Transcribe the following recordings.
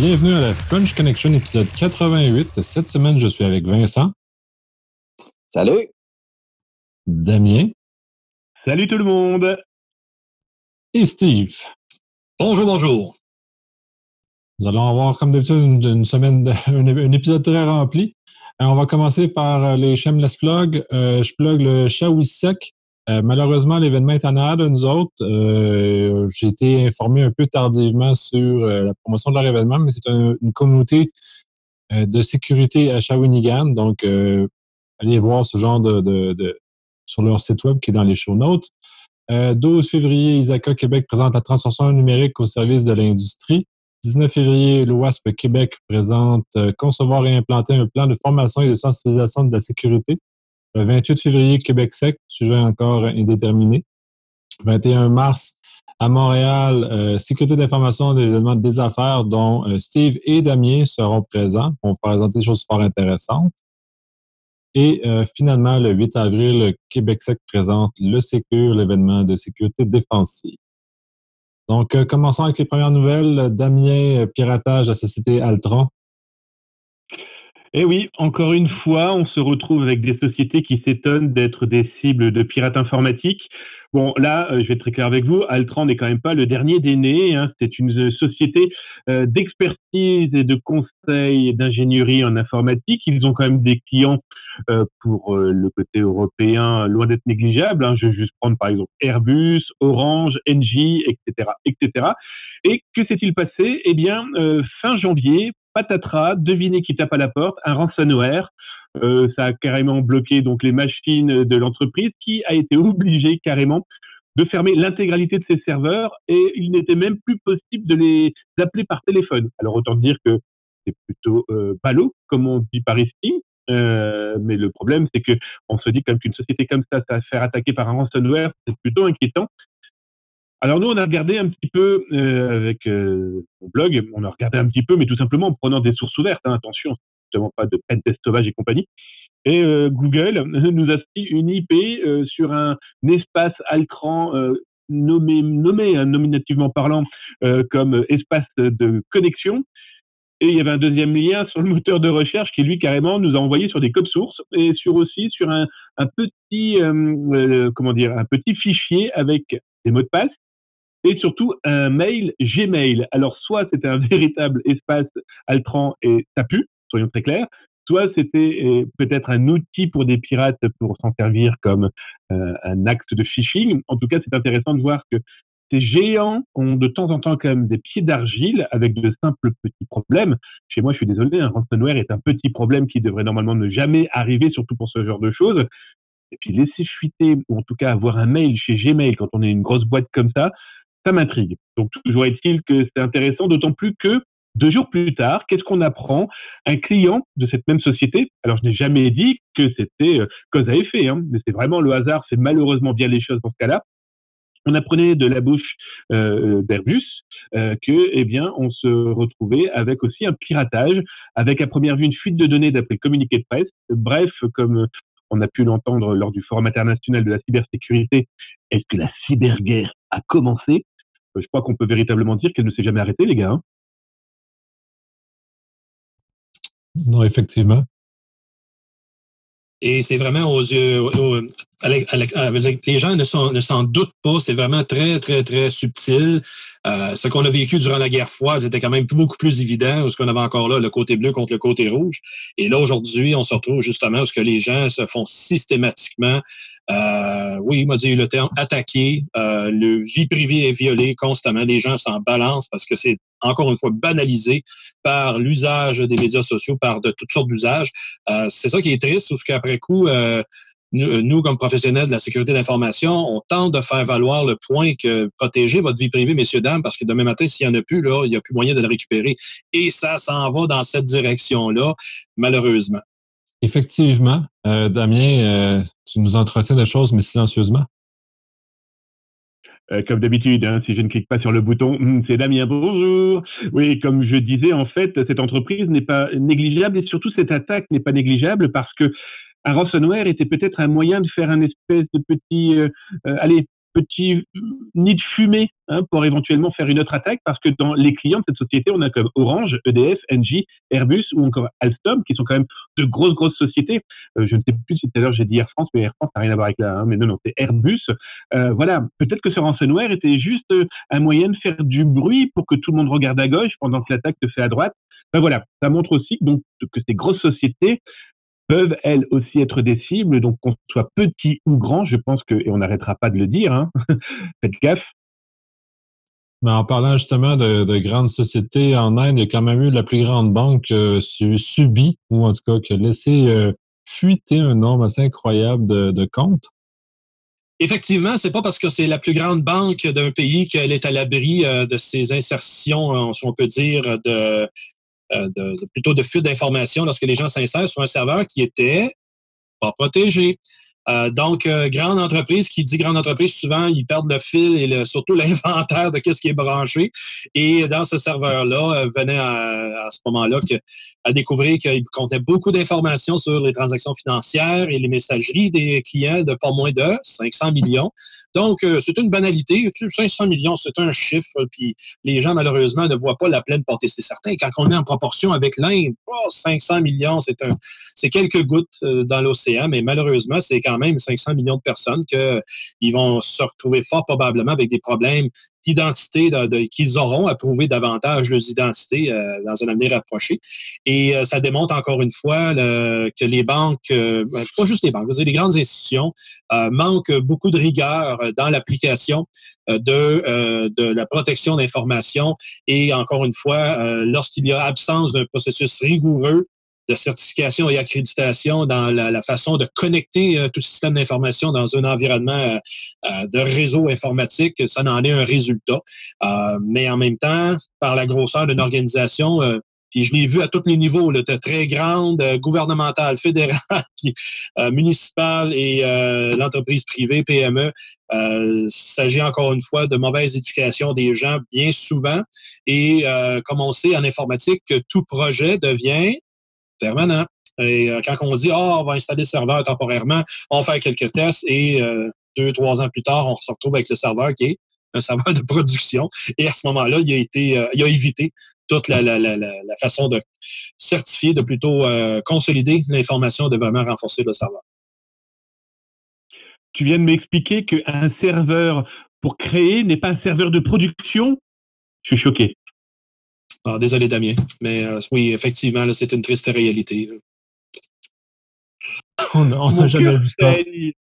bienvenue à la French Connection épisode 88. Cette semaine, je suis avec Vincent. Salut! Damien. Salut tout le monde! Et Steve. Bonjour, bonjour. Nous allons avoir, comme d'habitude, une semaine, un épisode très rempli. On va commencer par les Shameless Plug. Je plug le Shawisec. Malheureusement, l'événement est en arrière de nous autres. J'ai été informé un peu tardivement sur la promotion de leur événement, mais c'est une communauté de sécurité à Shawinigan. Donc, allez voir ce genre sur leur site web qui est dans les show notes. 12 février, Isaka Québec présente la transformation numérique au service de l'industrie. 19 février, l'OASP Québec présente concevoir et implanter un plan de formation et de sensibilisation de la sécurité. 28 février, Québec Sec, sujet encore indéterminé. 21 mars, à Montréal, sécurité de l'information des événements des affaires, dont Steve et Damien seront présents pour présenter des choses fort intéressantes. Et finalement, le 8 avril, Québec Sec présente le Sécure, l'événement de sécurité défensive. Donc, commençons avec les premières nouvelles. Damien, piratage de la société Altron. Eh oui, encore une fois, on se retrouve avec des sociétés qui s'étonnent d'être des cibles de pirates informatiques. Bon, là, je vais être très clair avec vous, Altran n'est quand même pas le dernier des nés. Hein. C'est une société d'expertise et de conseil d'ingénierie en informatique. Ils ont quand même des clients pour le côté européen loin d'être négligeable. Hein. Je vais juste prendre par exemple Airbus, Orange, Engie, etc., etc. Et que s'est-il passé? Eh bien, fin janvier, patatras, devinez qui tape à la porte, un ransomware. Ça a carrément bloqué donc les machines de l'entreprise qui a été obligée carrément de fermer l'intégralité de ses serveurs et il n'était même plus possible de les appeler par téléphone. Alors autant dire que c'est plutôt ballot, comme on dit par ici. Mais le problème, c'est que on se dit quand même qu'une société comme ça va se faire attaquer par un ransomware, c'est plutôt inquiétant. Alors nous, on a regardé un petit peu avec mon blog, on a regardé un petit peu, mais tout simplement en prenant des sources ouvertes, hein, attention, justement pas de pentest sauvage et compagnie. Et Google nous a sorti une IP sur un espace Altran nommé nominativement parlant comme espace de connexion. Et il y avait un deuxième lien sur le moteur de recherche qui, lui, carrément, nous a envoyé sur des codes sources et aussi sur un petit, un petit fichier avec des mots de passe et surtout un mail Gmail. Alors, soit c'était un véritable espace Altran et ça pue, soyons très clairs, soit c'était peut-être un outil pour des pirates pour s'en servir comme un acte de phishing. En tout cas, c'est intéressant de voir que ces géants ont de temps en temps quand même des pieds d'argile avec de simples petits problèmes. Chez moi, je suis désolé, un ransomware est un petit problème qui devrait normalement ne jamais arriver, surtout pour ce genre de choses. Et puis laisser fuiter, ou en tout cas avoir un mail chez Gmail quand on est une grosse boîte comme ça m'intrigue. Donc toujours est-il que c'est intéressant, d'autant plus que 2 jours plus tard, qu'est-ce qu'on apprend? Un client de cette même société, alors je n'ai jamais dit que c'était cause à effet, hein, mais c'est vraiment le hasard, c'est malheureusement bien les choses dans ce cas-là. On apprenait de la bouche d'Airbus que, eh bien, on se retrouvait avec aussi un piratage, avec à première vue une fuite de données d'après le communiqué de presse. Bref, comme on a pu l'entendre lors du Forum international de la cybersécurité, est-ce que la cyberguerre a commencé? Je crois qu'on peut véritablement dire qu'elle ne s'est jamais arrêtée, les gars. Hein. Non, effectivement. Et c'est vraiment aux yeux... les gens ne s'en doutent pas. C'est vraiment très, très, très subtil. Ce qu'on a vécu durant la guerre froide, c'était quand même beaucoup plus évident, parce qu'on avait encore là le côté bleu contre le côté rouge. Et là, aujourd'hui, on se retrouve justement où les gens se font systématiquement, oui, il m'a dit le terme, attaquer. Le vie privée est violée constamment. Les gens s'en balancent parce que c'est, encore une fois, banalisé par l'usage des médias sociaux, par de toutes sortes d'usages. C'est ça qui est triste, parce qu'après coup... nous, comme professionnels de la sécurité d'information, on tente de faire valoir le point que protéger votre vie privée, messieurs, dames, parce que demain matin, s'il n'y en a plus, là, il n'y a plus moyen de le récupérer. Et ça s'en va dans cette direction-là, malheureusement. Effectivement. Damien, tu nous entretiens de choses, mais silencieusement. Comme d'habitude, hein, si je ne clique pas sur le bouton, c'est Damien, bonjour. Oui, comme je disais, en fait, cette entreprise n'est pas négligeable et surtout cette attaque n'est pas négligeable parce que un ransomware était peut-être un moyen de faire un espèce de petit, petit nid de fumée pour éventuellement faire une autre attaque, parce que dans les clients de cette société, on a comme Orange, EDF, Engie, Airbus ou encore Alstom, qui sont quand même de grosses sociétés. Je ne sais plus si tout à l'heure j'ai dit Air France, mais Air France n'a rien à voir avec là, mais non, c'est Airbus. Voilà, peut-être que ce ransomware était juste un moyen de faire du bruit pour que tout le monde regarde à gauche pendant que l'attaque se fait à droite. Ben voilà, ça montre aussi donc que ces grosses sociétés peuvent elles aussi être des cibles, donc qu'on soit petit ou grand, je pense que, et on n'arrêtera pas de le dire, faites gaffe. Mais en parlant justement de grandes sociétés en Inde, il y a quand même eu la plus grande banque subie, ou en tout cas qui a laissé fuiter un nombre assez incroyable de comptes. Effectivement, c'est pas parce que c'est la plus grande banque d'un pays qu'elle est à l'abri de ces insertions, si on peut dire, plutôt de fuite d'informations lorsque les gens s'insèrent sur un serveur qui était pas protégé. Donc, grande entreprise, qui dit grande entreprise, souvent, ils perdent le fil et surtout l'inventaire de qu'est-ce qui est branché. Et dans ce serveur-là, venait à ce moment-là à découvrir qu'il contenait beaucoup d'informations sur les transactions financières et les messageries des clients de pas moins de 500 millions. Donc, c'est une banalité. 500 millions, c'est un chiffre, puis les gens, malheureusement, ne voient pas la pleine portée. C'est certain, quand on est en proportion avec l'Inde, 500 millions, c'est quelques gouttes dans l'océan, mais malheureusement, c'est quand même 500 millions de personnes qu'ils vont se retrouver fort probablement avec des problèmes d'identité qu'ils auront à prouver davantage leurs identités dans un avenir approché. Et ça démontre encore une fois que les banques, pas juste les banques, les grandes institutions manquent beaucoup de rigueur dans l'application de la protection d'informations. Et encore une fois, lorsqu'il y a absence d'un processus rigoureux de certification et accréditation dans la façon de connecter tout système d'information dans un environnement de réseau informatique, ça en est un résultat. Mais en même temps, par la grosseur d'une organisation, puis je l'ai vu à tous les niveaux, là, très grande, gouvernementale, fédérale, puis, municipale et l'entreprise privée, PME. Il s'agit encore une fois de mauvaise éducation des gens bien souvent. Et comme on sait en informatique, tout projet devient permanent. Et quand on dit on va installer le serveur temporairement, on fait quelques tests et 2-3 ans plus tard, on se retrouve avec le serveur qui est un serveur de production. Et à ce moment-là, il a évité toute la façon de certifier, de plutôt consolider l'information, de vraiment renforcer le serveur. Tu viens de m'expliquer qu'un serveur pour créer n'est pas un serveur de production? Je suis choqué. Alors, désolé, Damien, mais oui, effectivement, là, c'est une triste réalité. Là. On n'a jamais vu ça.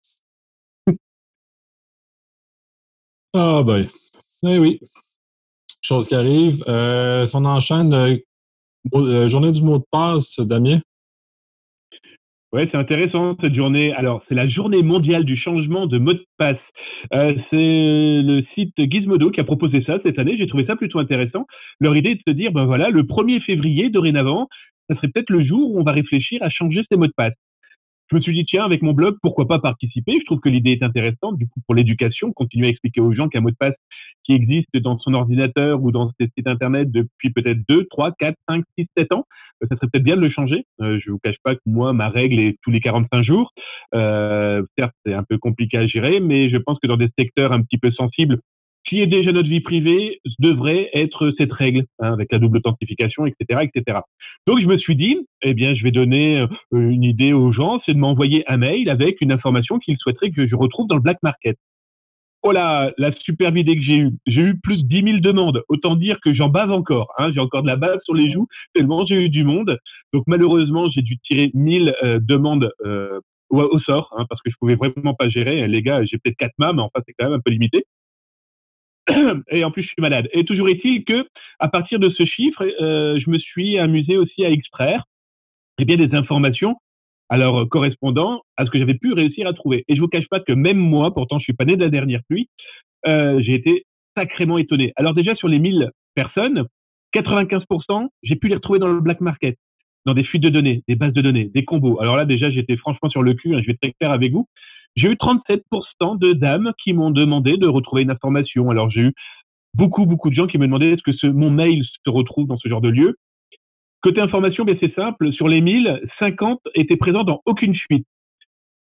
Ah ben, oui. Chose qui arrive. Si on enchaîne, journée du mot de passe, Damien. Ouais, c'est intéressant cette journée. Alors, c'est la journée mondiale du changement de mot de passe. C'est le site Gizmodo qui a proposé ça cette année. J'ai trouvé ça plutôt intéressant. Leur idée est de se dire, ben voilà, le 1er février, dorénavant, ça serait peut-être le jour où on va réfléchir à changer ses mots de passe. Je me suis dit, tiens, avec mon blog, pourquoi pas participer? Je trouve que l'idée est intéressante, du coup, pour l'éducation, continuer à expliquer aux gens qu'un mot de passe qui existe dans son ordinateur ou dans ses sites internet depuis peut-être 2, 3, 4, 5, 6, 7 ans, ça serait peut-être bien de le changer. Je vous cache pas que moi, ma règle est tous les 45 jours. Certes, c'est un peu compliqué à gérer, mais je pense que dans des secteurs un petit peu sensibles, qui est déjà notre vie privée, devrait être cette règle, avec la double authentification, etc., etc. Donc, je me suis dit, eh bien, je vais donner une idée aux gens, c'est de m'envoyer un mail avec une information qu'ils souhaiteraient que je retrouve dans le black market. Oh là, la superbe idée que j'ai eue. J'ai eu plus de 10 000 demandes. Autant dire que j'en bave encore. J'ai encore de la bave sur les joues, tellement j'ai eu du monde. Donc, malheureusement, j'ai dû tirer 1000 demandes au sort, parce que je pouvais vraiment pas gérer. Les gars, j'ai peut-être 4 mains, mais enfin, c'est quand même un peu limité. Et en plus, je suis malade. Et toujours est-il que, à partir de ce chiffre, je me suis amusé aussi à extraire des informations, alors correspondant à ce que j'avais pu réussir à trouver. Et je vous cache pas que même moi, pourtant je suis pas né de la dernière pluie, j'ai été sacrément étonné. Alors déjà, sur les 1000 personnes, 95%, j'ai pu les retrouver dans le black market, dans des fuites de données, des bases de données, des combos. Alors là, déjà, j'étais franchement sur le cul, je vais être très clair avec vous. J'ai eu 37% de dames qui m'ont demandé de retrouver une information. Alors, j'ai eu beaucoup de gens qui me demandaient est-ce que mon mail se retrouve dans ce genre de lieu. Côté information, c'est simple. Sur les 1000, 50 étaient présents dans aucune fuite.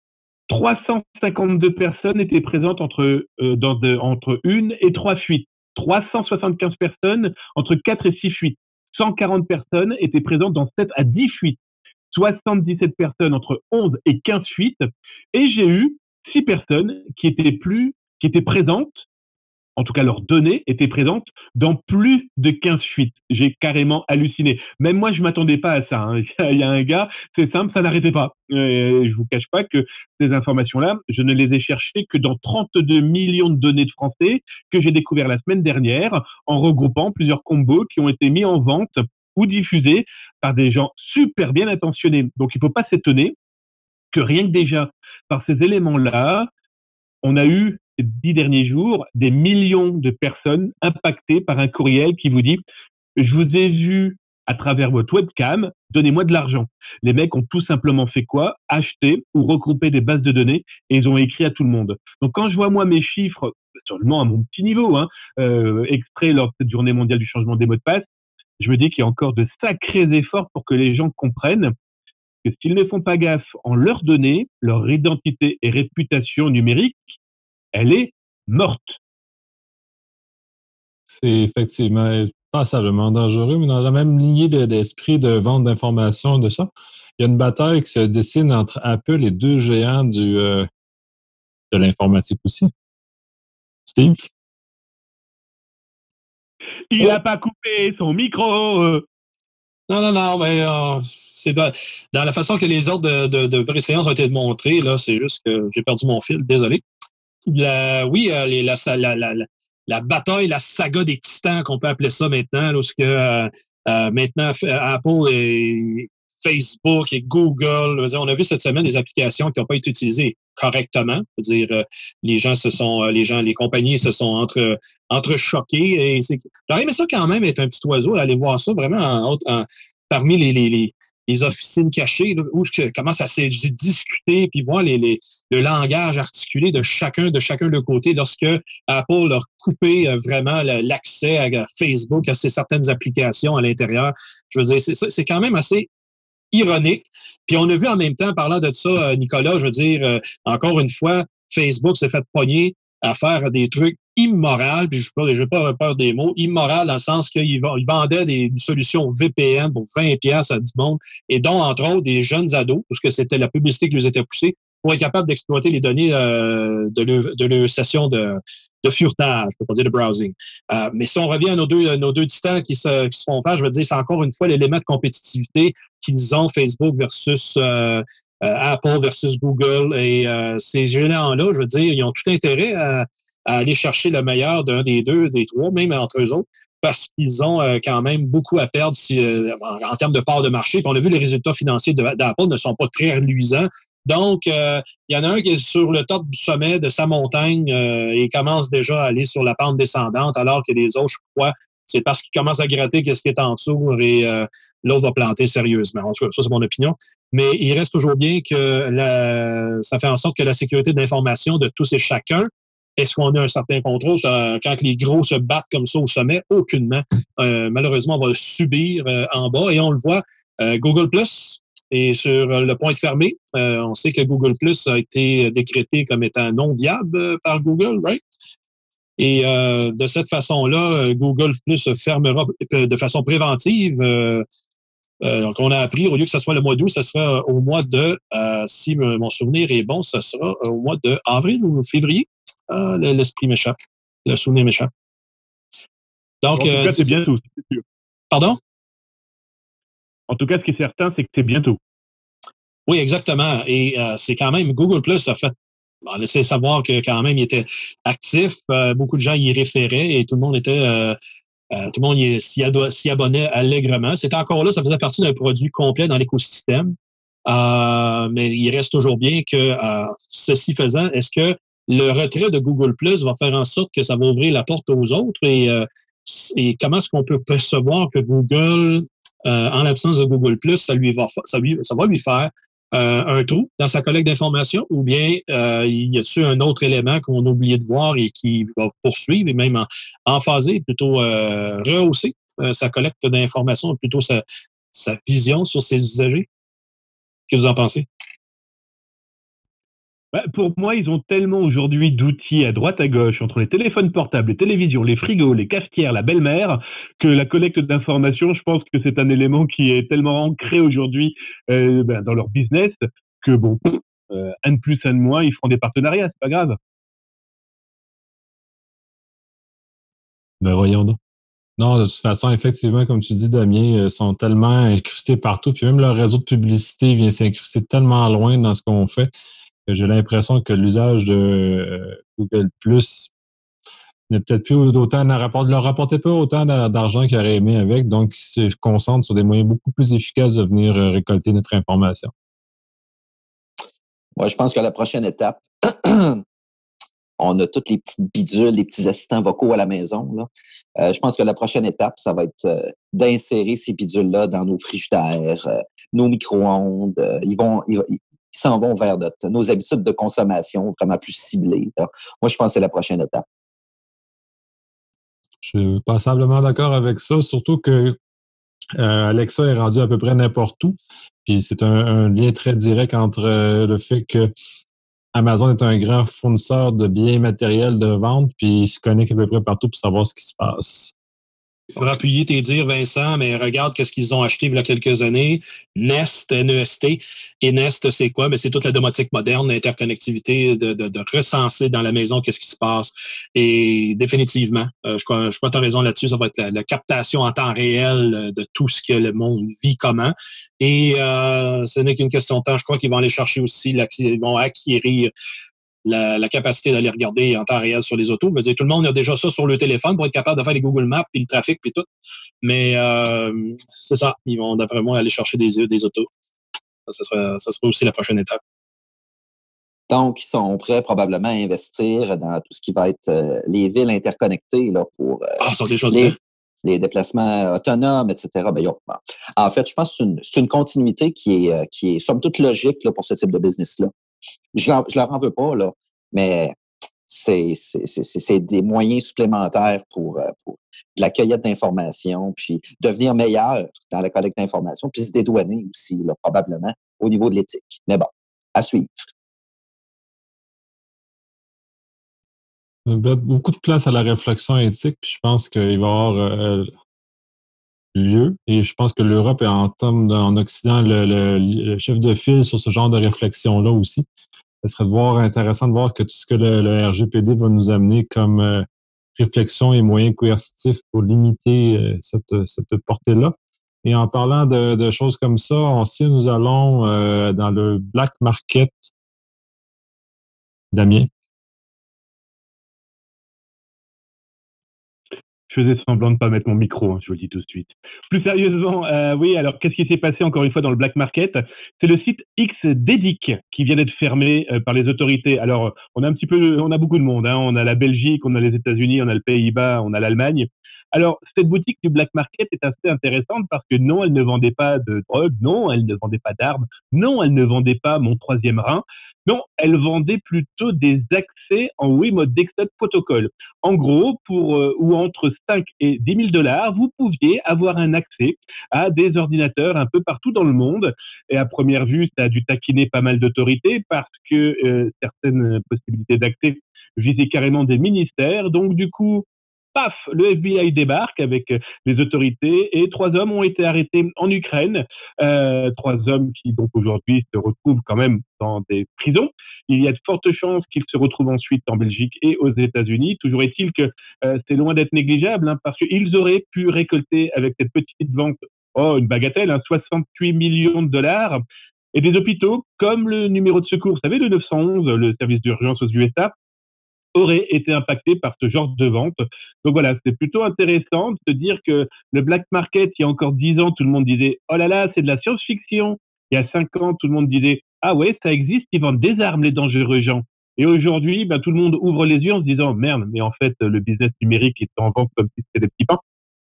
352 personnes étaient présentes entre 1 et 3 fuites. 375 personnes entre 4 et 6 fuites. 140 personnes étaient présentes dans 7 à 10 fuites. 77 personnes entre 11 et 15 fuites. Et j'ai eu 6 personnes qui étaient présentes, en tout cas leurs données étaient présentes dans plus de 15 fuites. J'ai carrément halluciné. Même moi, je m'attendais pas à ça. Hein. Il y a un gars, c'est simple, ça n'arrêtait pas. Je vous cache pas que ces informations-là, je ne les ai cherchées que dans 32 millions de données de Français que j'ai découvert la semaine dernière en regroupant plusieurs combos qui ont été mis en vente ou diffusés par des gens super bien intentionnés. Donc, il ne faut pas s'étonner que rien que déjà par ces éléments-là, on a eu ces 10 derniers jours des millions de personnes impactées par un courriel qui vous dit « Je vous ai vu à travers votre webcam, donnez-moi de l'argent ». Les mecs ont tout simplement fait quoi? Acheter ou regrouper des bases de données et ils ont écrit à tout le monde. Donc quand je vois moi mes chiffres, seulement à mon petit niveau, extraits lors de cette journée mondiale du changement des mots de passe, je me dis qu'il y a encore de sacrés efforts pour que les gens comprennent que s'ils ne font pas gaffe en leurs données, leur identité et réputation numérique, elle est morte. C'est effectivement passablement dangereux, mais dans la même lignée d'esprit de vente d'informations de ça, il y a une bataille qui se dessine entre Apple et deux géants de l'informatique aussi. Steve? Il n'a pas coupé son micro. Non, mais c'est dans la façon que les ordres de préséance ont été montrés, là, c'est juste que j'ai perdu mon fil, désolé. La bataille, la saga des titans, qu'on peut appeler ça maintenant, lorsque maintenant Apple et Facebook et Google, on a vu cette semaine des applications qui n'ont pas été utilisées correctement. C'est-à-dire, les compagnies se sont entrechoquées. Et j'aurais aimé ça quand même être un petit oiseau, aller voir ça vraiment parmi les officines cachées, là, où comment ça s'est discuté, puis voir le langage articulé de chacun de côté lorsque Apple a coupé vraiment l'accès à Facebook, à certaines applications à l'intérieur. Je veux dire, c'est quand même assez ironique. Puis on a vu en même temps, parlant de ça, Nicolas, je veux dire, encore une fois, Facebook s'est fait pogner à faire des trucs immoraux, puis je n'ai pas peur des mots, immoral dans le sens qu'il vendait des solutions VPN pour 20$ à du monde, et dont, entre autres, des jeunes ados, parce que c'était la publicité qui les était poussée, pour être capable d'exploiter les données de leur session de furetage, pour pas dire de browsing. Mais si on revient à nos deux titans qui se font faire, je veux dire, c'est encore une fois l'élément de compétitivité qu'ils ont, Facebook versus Apple versus Google. Et ces géants-là, je veux dire, ils ont tout intérêt à aller chercher le meilleur d'un des deux, des trois, même entre eux autres, parce qu'ils ont quand même beaucoup à perdre en termes de part de marché. Puis on a vu les résultats financiers d'Apple ne sont pas très reluisants. Donc, il y en a un qui est sur le top du sommet de sa montagne et commence déjà à aller sur la pente descendante, alors que les autres, je crois, c'est parce qu'il commence à gratter qu'est-ce qui est en dessous et l'autre va planter sérieusement. En tout cas, ça, c'est mon opinion. Mais il reste toujours bien que ça fait en sorte que la sécurité de l'information de tous et chacun, est-ce qu'on a un certain contrôle? Quand les gros se battent comme ça au sommet, aucunement. Malheureusement, on va le subir en bas. Et on le voit, Google Plus est sur le point de fermer. On sait que Google Plus a été décrété comme étant non viable par Google, right? Et de cette façon-là, Google Plus fermera de façon préventive. Donc, on a appris, au lieu que ce soit le mois d'août, ce sera au mois de, si mon souvenir est bon, ce sera au mois d'avril ou février. L'esprit m'échappe. Le souvenir m'échappe. Donc, en tout cas, c'est bientôt, c'est sûr. Pardon? En tout cas, ce qui est certain, c'est que c'est bientôt. Oui, exactement. Et c'est quand même, Google Plus a fait laisser savoir que quand même, il était actif. Beaucoup de gens y référaient et tout le monde était... tout le monde s'y abonnait allègrement. C'était encore là, ça faisait partie d'un produit complet dans l'écosystème. Mais il reste toujours bien que, ceci faisant, est-ce que le retrait de Google Plus va faire en sorte que ça va ouvrir la porte aux autres? Et comment est-ce qu'on peut percevoir que Google, en l'absence de Google Plus, ça va lui faire un trou dans sa collecte d'informations, ou bien y a-t-il un autre élément qu'on a oublié de voir et qui va poursuivre et même emphaser, plutôt rehausser sa collecte d'informations, plutôt sa vision sur ses usagers? Qu'est-ce que vous en pensez? Bah, pour moi, ils ont tellement aujourd'hui d'outils à droite à gauche, entre les téléphones portables, les télévisions, les frigos, les cafetières, la belle-mère, que la collecte d'informations, je pense que c'est un élément qui est tellement ancré aujourd'hui dans leur business que bon, un de plus, un de moins, ils feront des partenariats, c'est pas grave. Ben voyons donc. Non, de toute façon, effectivement, comme tu dis, Damien, ils sont tellement incrustés partout, puis même leur réseau de publicité vient s'incruster tellement loin dans ce qu'on fait que j'ai l'impression que l'usage de Google Plus n'est peut-être plus d'autant, leur rapportait pas autant d'argent qu'ils auraient aimé avec, donc ils se concentrent sur des moyens beaucoup plus efficaces de venir récolter notre information. Moi, je pense que la prochaine étape, on a toutes les petites bidules, les petits assistants vocaux à la maison. Là. Je pense que la prochaine étape, ça va être d'insérer ces bidules-là dans nos frigidaires, nos micro-ondes. Ils s'en vont vers nos habitudes de consommation vraiment plus ciblées. Là. Moi, je pense que c'est la prochaine étape. Je suis passablement d'accord avec ça, surtout que Alexa est rendu à peu près n'importe où. Puis c'est un lien très direct entre le fait que Amazon est un grand fournisseur de biens matériels de vente, puis il se connecte à peu près partout pour savoir ce qui se passe. Pour appuyer tes dires, Vincent, mais regarde qu'est-ce qu'ils ont acheté il y a quelques années. Nest, N-E-S-T. Et Nest, c'est quoi? C'est toute la domotique moderne, l'interconnectivité, de recenser dans la maison qu'est-ce qui se passe. Et définitivement, je crois que tu as raison là-dessus, ça va être la captation en temps réel de tout ce que le monde vit comment. Et ce n'est qu'une question de temps. Je crois qu'ils vont aller chercher aussi, ils vont acquérir la capacité d'aller regarder en temps réel sur les autos. Je veux dire, tout le monde a déjà ça sur le téléphone pour être capable de faire les Google Maps, puis le trafic, puis tout. Mais c'est ça. Ils vont, d'après moi, aller chercher des autos. Ça sera aussi la prochaine étape. Donc, ils sont prêts probablement à investir dans tout ce qui va être les villes interconnectées là, pour ils sont déjà les déplacements autonomes, etc. En fait, je pense que c'est une continuité qui est somme toute logique là, pour ce type de business-là. Je leur en veux pas, là, mais c'est des moyens supplémentaires pour de la cueillette d'informations, puis devenir meilleur dans la collecte d'informations, puis se dédouaner aussi, là, probablement, au niveau de l'éthique. Mais bon, à suivre. Beaucoup de place à la réflexion éthique, puis je pense qu'il va y avoir lieu, et je pense que l'Europe est en Occident le chef de file sur ce genre de réflexion-là aussi. Ce serait intéressant de voir que tout ce que le RGPD va nous amener comme réflexion et moyens coercitifs pour limiter cette portée-là. Et en parlant de choses comme ça, nous allons dans le black market. Damien? Je faisais semblant de ne pas mettre mon micro, je vous le dis tout de suite. Plus sérieusement, oui, alors qu'est-ce qui s'est passé encore une fois dans le black market? C'est le site XDedic qui vient d'être fermé par les autorités. Alors, on a beaucoup de monde. On a la Belgique, on a les États-Unis, on a le Pays-Bas, on a l'Allemagne. Alors, cette boutique du black market est assez intéressante parce que non, elle ne vendait pas de drogue, non, elle ne vendait pas d'armes, non, elle ne vendait pas mon troisième rein. Non, elle vendait plutôt des accès en Remote Desktop Protocol. En gros, ou entre 5 et 10 000 $, vous pouviez avoir un accès à des ordinateurs un peu partout dans le monde. Et à première vue, ça a dû taquiner pas mal d'autorités parce que certaines possibilités d'accès visaient carrément des ministères. Donc, du coup, paf, le FBI débarque avec les autorités et 3 hommes ont été arrêtés en Ukraine. 3 hommes qui, donc, aujourd'hui, se retrouvent quand même dans des prisons. Il y a de fortes chances qu'ils se retrouvent ensuite en Belgique et aux États-Unis. Toujours est-il que c'est loin d'être négligeable parce qu'ils auraient pu récolter avec cette petite vente, une bagatelle, 68 millions de $. Et des hôpitaux, comme le numéro de secours, vous savez, le 911, le service d'urgence aux USA, auraient été impactés par ce genre de vente. Donc voilà, c'est plutôt intéressant de se dire que le black market, il y a encore 10 ans, tout le monde disait « Oh là là, c'est de la science-fiction ». Il y a 5 ans, tout le monde disait « Ah ouais, ça existe, ils vendent des armes, les dangereux gens ». Et aujourd'hui, tout le monde ouvre les yeux en se disant « Merde, mais en fait, le business numérique est en vente comme si c'était des petits pains ».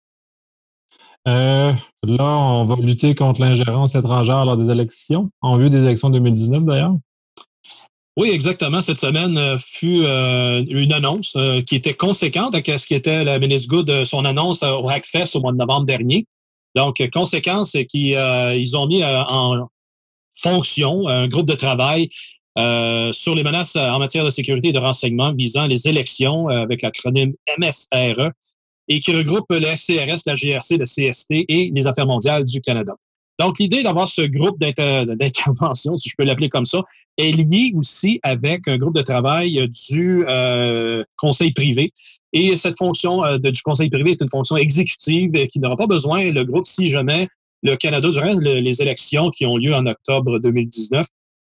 Là, on va lutter contre l'ingérence étrangère lors des élections, en vue des élections 2019 d'ailleurs. Oui, exactement. Cette semaine fut une annonce qui était conséquente à ce qui était la ministre Good, son annonce au Hackfest au mois de novembre dernier. Donc, conséquence, c'est qu'ils ont mis en fonction un groupe de travail sur les menaces en matière de sécurité et de renseignement visant les élections avec l'acronyme MSRE et qui regroupe le SCRS, la GRC, le CST et les Affaires mondiales du Canada. Donc, l'idée d'avoir ce groupe d'intervention, si je peux l'appeler comme ça, est liée aussi avec un groupe de travail du conseil privé. Et cette fonction du conseil privé est une fonction exécutive qui n'aura pas besoin, le groupe, si jamais le Canada, durant les élections qui ont lieu en octobre 2019,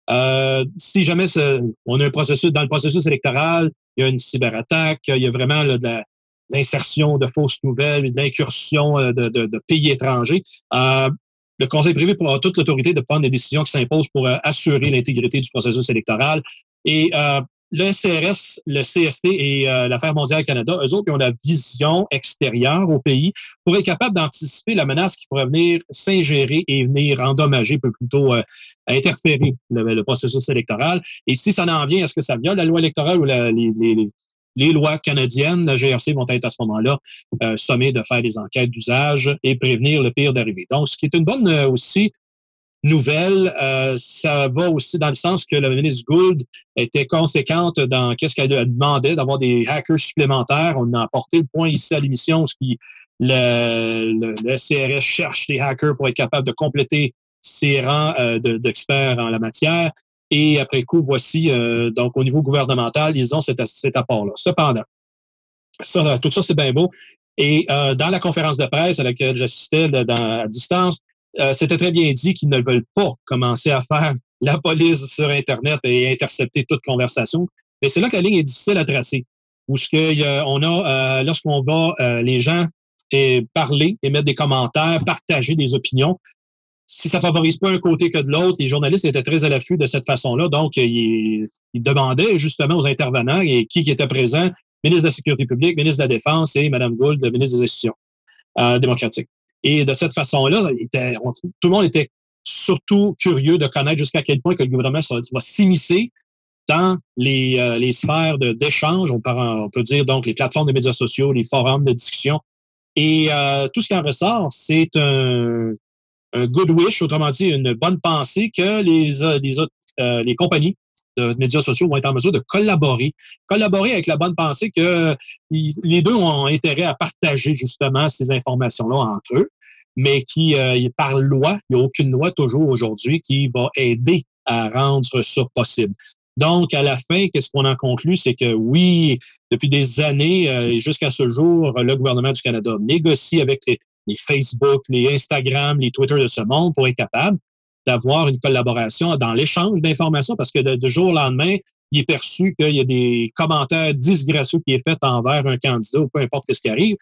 si jamais on a un processus, dans le processus électoral, il y a une cyberattaque, il y a vraiment là, de l'insertion de fausses nouvelles, de l'incursion de pays étrangers, le conseil privé pourra toute l'autorité de prendre des décisions qui s'imposent pour assurer l'intégrité du processus électoral. Et le CRS, le CST et l'Affaires mondiale Canada, eux autres, ils ont la vision extérieure au pays pour être capables d'anticiper la menace qui pourrait venir s'ingérer et venir endommager, peut plutôt interférer le processus électoral. Et si ça en vient, est-ce que ça viole la loi électorale ou les lois canadiennes, la GRC vont être à ce moment-là sommées de faire des enquêtes d'usage et prévenir le pire d'arriver. Donc, ce qui est une bonne aussi nouvelle, ça va aussi dans le sens que la ministre Gould était conséquente dans qu'est-ce qu'elle demandait d'avoir des hackers supplémentaires. On a apporté le point ici à l'émission, ce qui le CRS cherche des hackers pour être capable de compléter ses rangs d'experts en la matière. Et après coup, voici, donc au niveau gouvernemental, ils ont cet apport-là. Cependant, tout ça, c'est bien beau. Et dans la conférence de presse à laquelle j'assistais à distance, c'était très bien dit qu'ils ne veulent pas commencer à faire la police sur Internet et intercepter toute conversation. Mais c'est là que la ligne est difficile à tracer. Où lorsqu'on va les gens parler, émettre des commentaires, partager des opinions, si ça favorise pas un côté que de l'autre, les journalistes étaient très à l'affût de cette façon-là. Donc, ils demandaient justement aux intervenants et qui était présent, ministre de la Sécurité publique, ministre de la Défense et Mme Gould, ministre des Institutions démocratiques. Et de cette façon-là, tout le monde était surtout curieux de connaître jusqu'à quel point que le gouvernement va s'immiscer dans les sphères d'échange. On peut dire donc les plateformes de médias sociaux, les forums de discussion. Et tout ce qui en ressort, c'est un good wish, autrement dit, une bonne pensée que les compagnies de médias sociaux vont être en mesure de collaborer avec la bonne pensée que les deux ont intérêt à partager justement ces informations-là entre eux, mais qui, par loi, il n'y a aucune loi toujours aujourd'hui qui va aider à rendre ça possible. Donc, à la fin, qu'est-ce qu'on en conclut? C'est que oui, depuis des années et jusqu'à ce jour, le gouvernement du Canada négocie avec les Facebook, les Instagram, les Twitter de ce monde pour être capable d'avoir une collaboration dans l'échange d'informations parce que de jour au lendemain, il est perçu qu'il y a des commentaires disgracieux qui est fait envers un candidat ou peu importe ce qui arrive.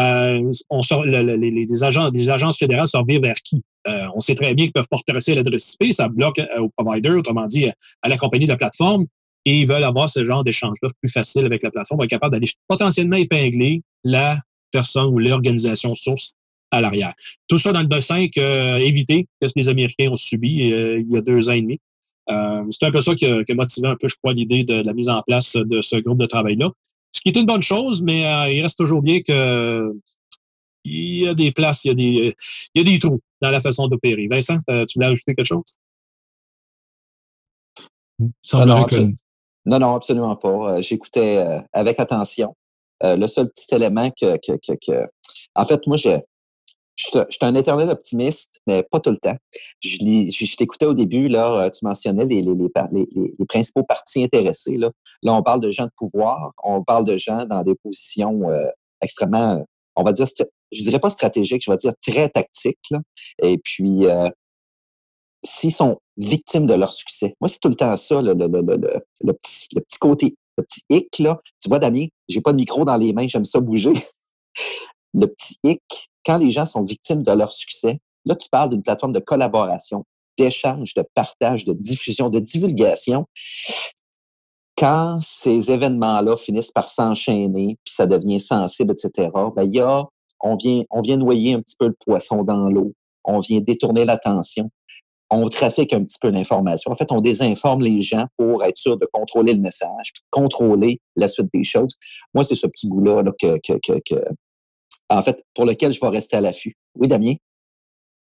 Les agences fédérales se revirent vers qui? On sait très bien qu'ils peuvent pas retracer l'adresse IP, ça bloque au provider, autrement dit à la compagnie de la plateforme, et ils veulent avoir ce genre d'échange-là plus facile avec la plateforme pour être capable d'aller potentiellement épingler la personne ou l'organisation source à l'arrière. Tout ça dans le dessein éviter que ce que les Américains ont subi il y a 2 ans et demi. C'est un peu ça qui a motivé un peu, je crois, l'idée de la mise en place de ce groupe de travail-là. Ce qui est une bonne chose, mais il reste toujours bien que il y a des places, il y a des trous dans la façon d'opérer. Vincent, tu voulais ajouter quelque chose? Non, absolument pas. J'écoutais avec attention. Le seul petit élément en fait, moi, je suis un éternel optimiste, mais pas tout le temps. Je t'écoutais au début, là, tu mentionnais les principaux partis intéressés. Là, on parle de gens de pouvoir, on parle de gens dans des positions extrêmement, on va dire, je dirais pas stratégiques, je vais dire très tactiques. Là. Et puis, s'ils sont victimes de leur succès, moi, c'est tout le temps ça, le petit côté, le petit hic. Là. Tu vois, Damien, j'ai pas de micro dans les mains, j'aime ça bouger. Le petit hic, quand les gens sont victimes de leur succès, là, tu parles d'une plateforme de collaboration, d'échange, de partage, de diffusion, de divulgation. Quand ces événements-là finissent par s'enchaîner, puis ça devient sensible, etc., ben, on vient noyer un petit peu le poisson dans l'eau. On vient détourner l'attention. On trafique un petit peu l'information. En fait, on désinforme les gens pour être sûr de contrôler le message, puis de contrôler la suite des choses. Moi, c'est ce petit bout-là là, en fait, pour lequel je vais rester à l'affût. Oui, Damien?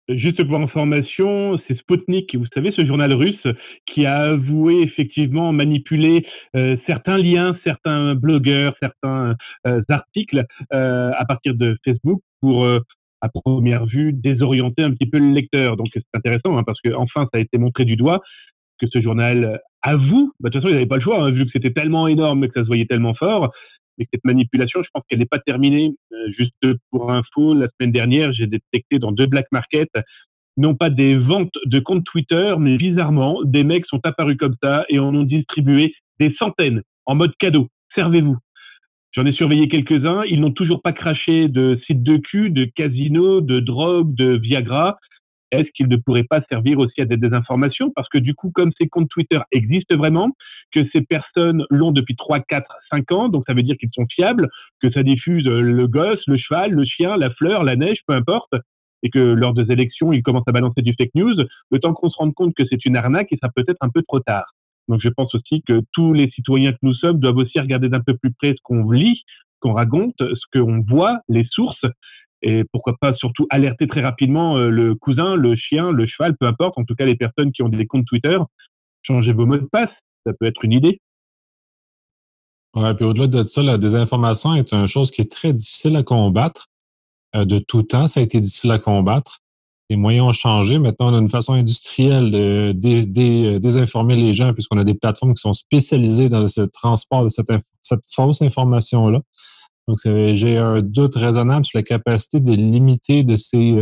Juste pour information, c'est Sputnik, vous savez, ce journal russe qui a avoué effectivement manipuler certains liens, certains blogueurs, certains articles à partir de Facebook pour, à première vue, désorienter un petit peu le lecteur. Donc c'est intéressant parce que enfin ça a été montré du doigt que ce journal avoue, de toute façon ils n'avaient pas le choix, vu que c'était tellement énorme et que ça se voyait tellement fort, mais que cette manipulation, je pense qu'elle n'est pas terminée. Juste pour info, la semaine dernière, j'ai détecté dans 2 black markets non pas des ventes de comptes Twitter, mais bizarrement, des mecs sont apparus comme ça et en ont distribué des centaines en mode cadeau. Servez-vous. J'en ai surveillé quelques-uns. Ils n'ont toujours pas craché de sites de cul, de casinos, de drogue, de Viagra. Est-ce qu'ils ne pourraient pas servir aussi à des désinformations? Parce que du coup, comme ces comptes Twitter existent vraiment, que ces personnes l'ont depuis 3, 4, 5 ans, donc ça veut dire qu'ils sont fiables, que ça diffuse le gosse, le cheval, le chien, la fleur, la neige, peu importe, et que lors des élections, ils commencent à balancer du fake news, le temps qu'on se rende compte que c'est une arnaque, il sera peut-être un peu trop tard. Donc je pense aussi que tous les citoyens que nous sommes doivent aussi regarder d'un peu plus près ce qu'on lit, ce qu'on raconte, ce qu'on voit, les sources, et pourquoi pas surtout alerter très rapidement le cousin, le chien, le cheval, peu importe, en tout cas les personnes qui ont des comptes Twitter, changez vos mots de passe, ça peut être une idée. Ouais, puis au-delà de ça, la désinformation est une chose qui est très difficile à combattre. De tout temps, ça a été difficile à combattre. Les moyens ont changé. Maintenant, on a une façon industrielle de désinformer les gens puisqu'on a des plateformes qui sont spécialisées dans ce transport de cette fausse information-là. Donc, j'ai un doute raisonnable sur la capacité de limiter de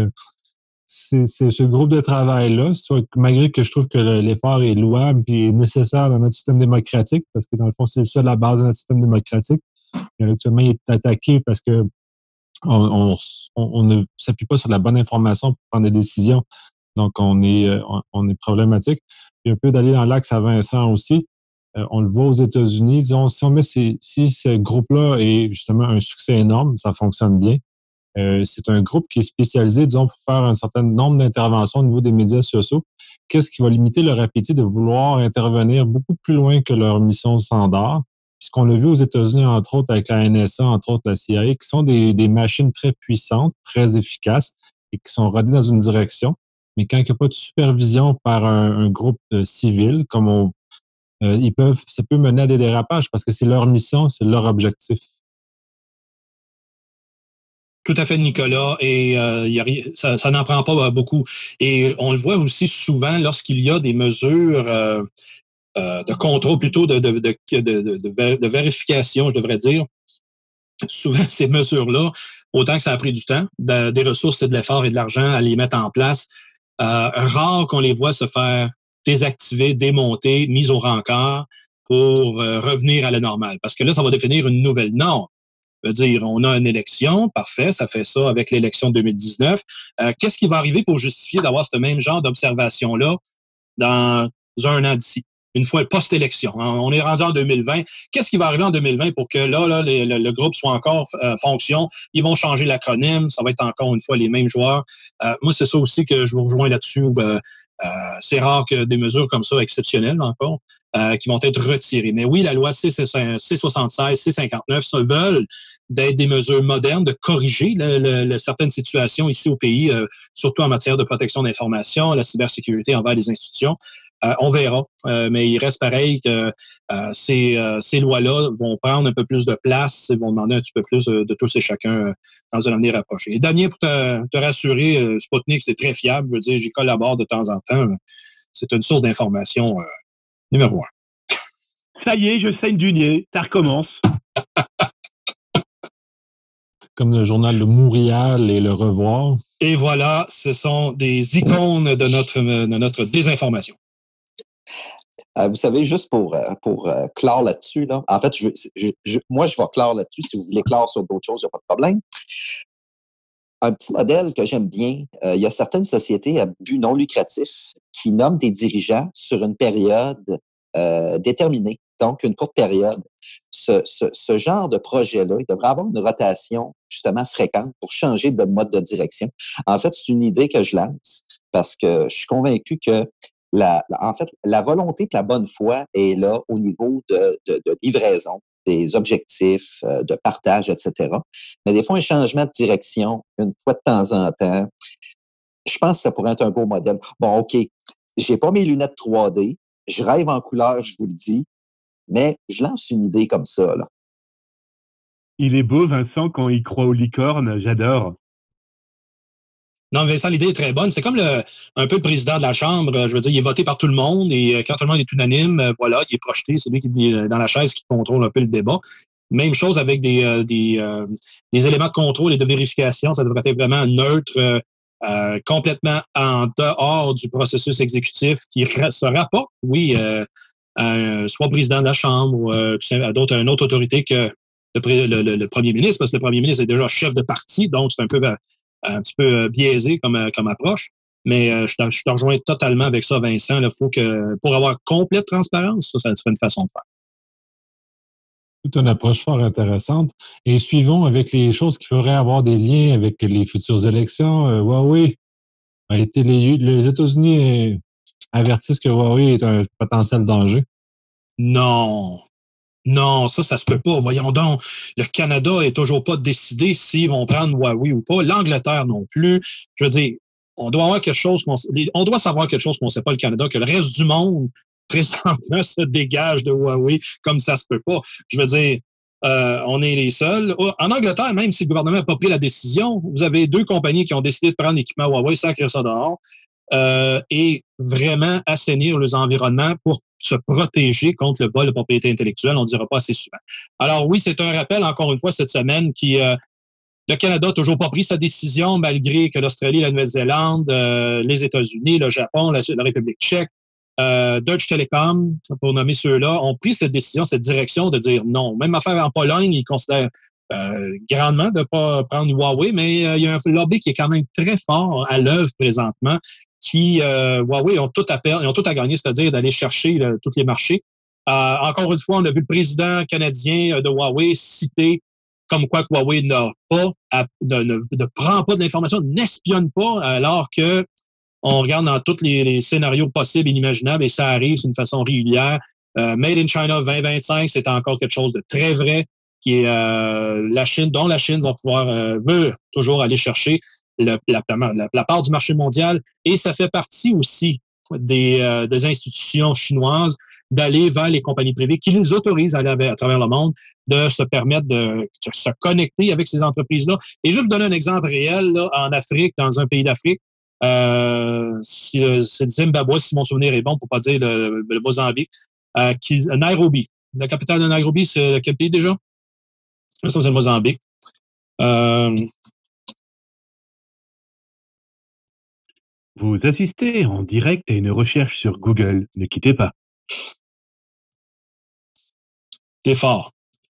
ce groupe de travail-là, malgré que je trouve que l'effort est louable et nécessaire dans notre système démocratique, parce que dans le fond, c'est ça la base de notre système démocratique. Et actuellement, il est attaqué parce que on ne s'appuie pas sur la bonne information pour prendre des décisions. Donc, on est problématique. Puis un peu d'aller dans l'axe à Vincent aussi. On le voit aux États-Unis. Disons, si ce groupe-là est justement un succès énorme, ça fonctionne bien. C'est un groupe qui est spécialisé, disons, pour faire un certain nombre d'interventions au niveau des médias sociaux. Qu'est-ce qui va limiter leur appétit de vouloir intervenir beaucoup plus loin que leur mission standard? Ce qu'on a vu aux États-Unis, entre autres, avec la NSA, entre autres la CIA, qui sont des machines très puissantes, très efficaces et qui sont rodées dans une direction. Mais quand il n'y a pas de supervision par un groupe civil, ça peut mener à des dérapages parce que c'est leur mission, c'est leur objectif. Tout à fait, Nicolas. Et ça n'en prend pas beaucoup. Et on le voit aussi souvent lorsqu'il y a des mesures de contrôle, plutôt de vérification, je devrais dire. Souvent, ces mesures-là, autant que ça a pris du temps, des ressources et de l'effort et de l'argent à les mettre en place, rare qu'on les voit se faire désactiver, démonter, mise au rencard pour revenir à la normale. Parce que là, ça va définir une nouvelle norme. Je veux dire, on a une élection, parfait, ça fait ça avec l'élection de 2019. Qu'est-ce qui va arriver pour justifier d'avoir ce même genre d'observation-là dans un an d'ici? Une fois post-élection. On est rendu en 2020. Qu'est-ce qui va arriver en 2020 pour que là le groupe soit encore fonction? Ils vont changer l'acronyme. Ça va être encore une fois les mêmes joueurs. Moi, c'est ça aussi que je vous rejoins là-dessus. C'est rare que des mesures comme ça, exceptionnelles encore, qui vont être retirées. Mais oui, la loi C76, C59 se veulent d'être des mesures modernes, de corriger certaines situations ici au pays, surtout en matière de protection d'information, la cybersécurité envers les institutions. On verra, mais il reste pareil que ces lois-là vont prendre un peu plus de place et vont demander un petit peu plus de tous et chacun dans un avenir rapproché. Et Damien, pour te rassurer, Sputnik, c'est très fiable. Je veux dire, j'y collabore de temps en temps. C'est une source d'information numéro 1. Ça y est, je saigne du nez. Ça recommence. Comme le journal Le Montréal et Le Revoir. Et voilà, ce sont des icônes de notre désinformation. Vous savez, juste pour clore là-dessus, là, en fait, moi, je vais clore là-dessus. Si vous voulez clore sur d'autres choses, il n'y a pas de problème. Un petit modèle que j'aime bien, il y a certaines sociétés à but non lucratif qui nomment des dirigeants sur une période déterminée, donc une courte période. Ce genre de projet-là, il devrait avoir une rotation justement fréquente pour changer de mode de direction. En fait, c'est une idée que je lance parce que je suis convaincu que en fait, la volonté et la bonne foi est là au niveau de livraison, des objectifs, de partage, etc. Mais des fois, un changement de direction, une fois de temps en temps, je pense que ça pourrait être un beau modèle. Bon, OK, j'ai pas mes lunettes 3D, je rêve en couleur, je vous le dis, mais je lance une idée comme ça, là. Il est beau, Vincent, quand il croit aux licornes. J'adore. Non, Vincent, l'idée est très bonne. C'est comme un peu le président de la Chambre. Je veux dire, il est voté par tout le monde et quand tout le monde est unanime, voilà, il est projeté. C'est lui qui est dans la chaise qui contrôle un peu le débat. Même chose avec des éléments de contrôle et de vérification. Ça devrait être vraiment neutre, complètement en dehors du processus exécutif qui se rapporte, oui, soit président de la Chambre ou à une autre autorité que le premier ministre, parce que le premier ministre est déjà chef de parti, donc c'est un petit peu biaisé comme approche. Mais je te rejoins totalement avec ça, Vincent. Il faut que, pour avoir complète transparence, ça serait une façon de faire. Toute une approche fort intéressante. Et suivons avec les choses qui pourraient avoir des liens avec les futures élections. Huawei a été les États-Unis avertissent que Huawei est un potentiel danger. Non, ça se peut pas. Voyons donc, le Canada est toujours pas décidé s'ils vont prendre Huawei ou pas. L'Angleterre non plus. Je veux dire, on doit savoir quelque chose qu'on ne sait pas, le Canada, que le reste du monde présentement se dégage de Huawei comme ça se peut pas. Je veux dire, on est les seuls. En Angleterre, même si le gouvernement n'a pas pris la décision, vous avez 2 compagnies qui ont décidé de prendre l'équipement Huawei, sacrer ça dehors, et vraiment assainir les environnements pour se protéger contre le vol de propriété intellectuelle. On ne dira pas assez souvent. Alors oui, c'est un rappel, encore une fois, cette semaine, le Canada n'a toujours pas pris sa décision, malgré que l'Australie, la Nouvelle-Zélande, les États-Unis, le Japon, la République tchèque, Deutsche Telekom, pour nommer ceux-là, ont pris cette décision, cette direction de dire non. Même affaire en Pologne, ils considèrent grandement de ne pas prendre Huawei, mais il y a un lobby qui est quand même très fort à l'œuvre présentement, qui, Huawei, ont tout à perdre, ils ont tout à gagner, c'est-à-dire d'aller chercher tous les marchés. Encore une fois, on a vu le président canadien de Huawei citer comme quoi que Huawei ne prend pas de l'information, n'espionne pas, alors que on regarde dans tous les scénarios possibles et inimaginables et ça arrive d'une façon régulière. Made in China 2025, c'est encore quelque chose de très vrai qui est la Chine, dont la Chine va pouvoir veut toujours aller chercher la part du marché mondial. Et ça fait partie aussi des institutions chinoises d'aller vers les compagnies privées qui les autorisent à aller à travers le monde, de se permettre de se connecter avec ces entreprises-là. Et je vais vous donner un exemple réel là, en Afrique, dans un pays d'Afrique. C'est le Zimbabwe, si mon souvenir est bon, pour pas dire le Mozambique, Nairobi. La capitale de Nairobi, c'est quel pays déjà? Ça, c'est le Mozambique. Vous assistez en direct à une recherche sur Google. Ne quittez pas. T'es fort.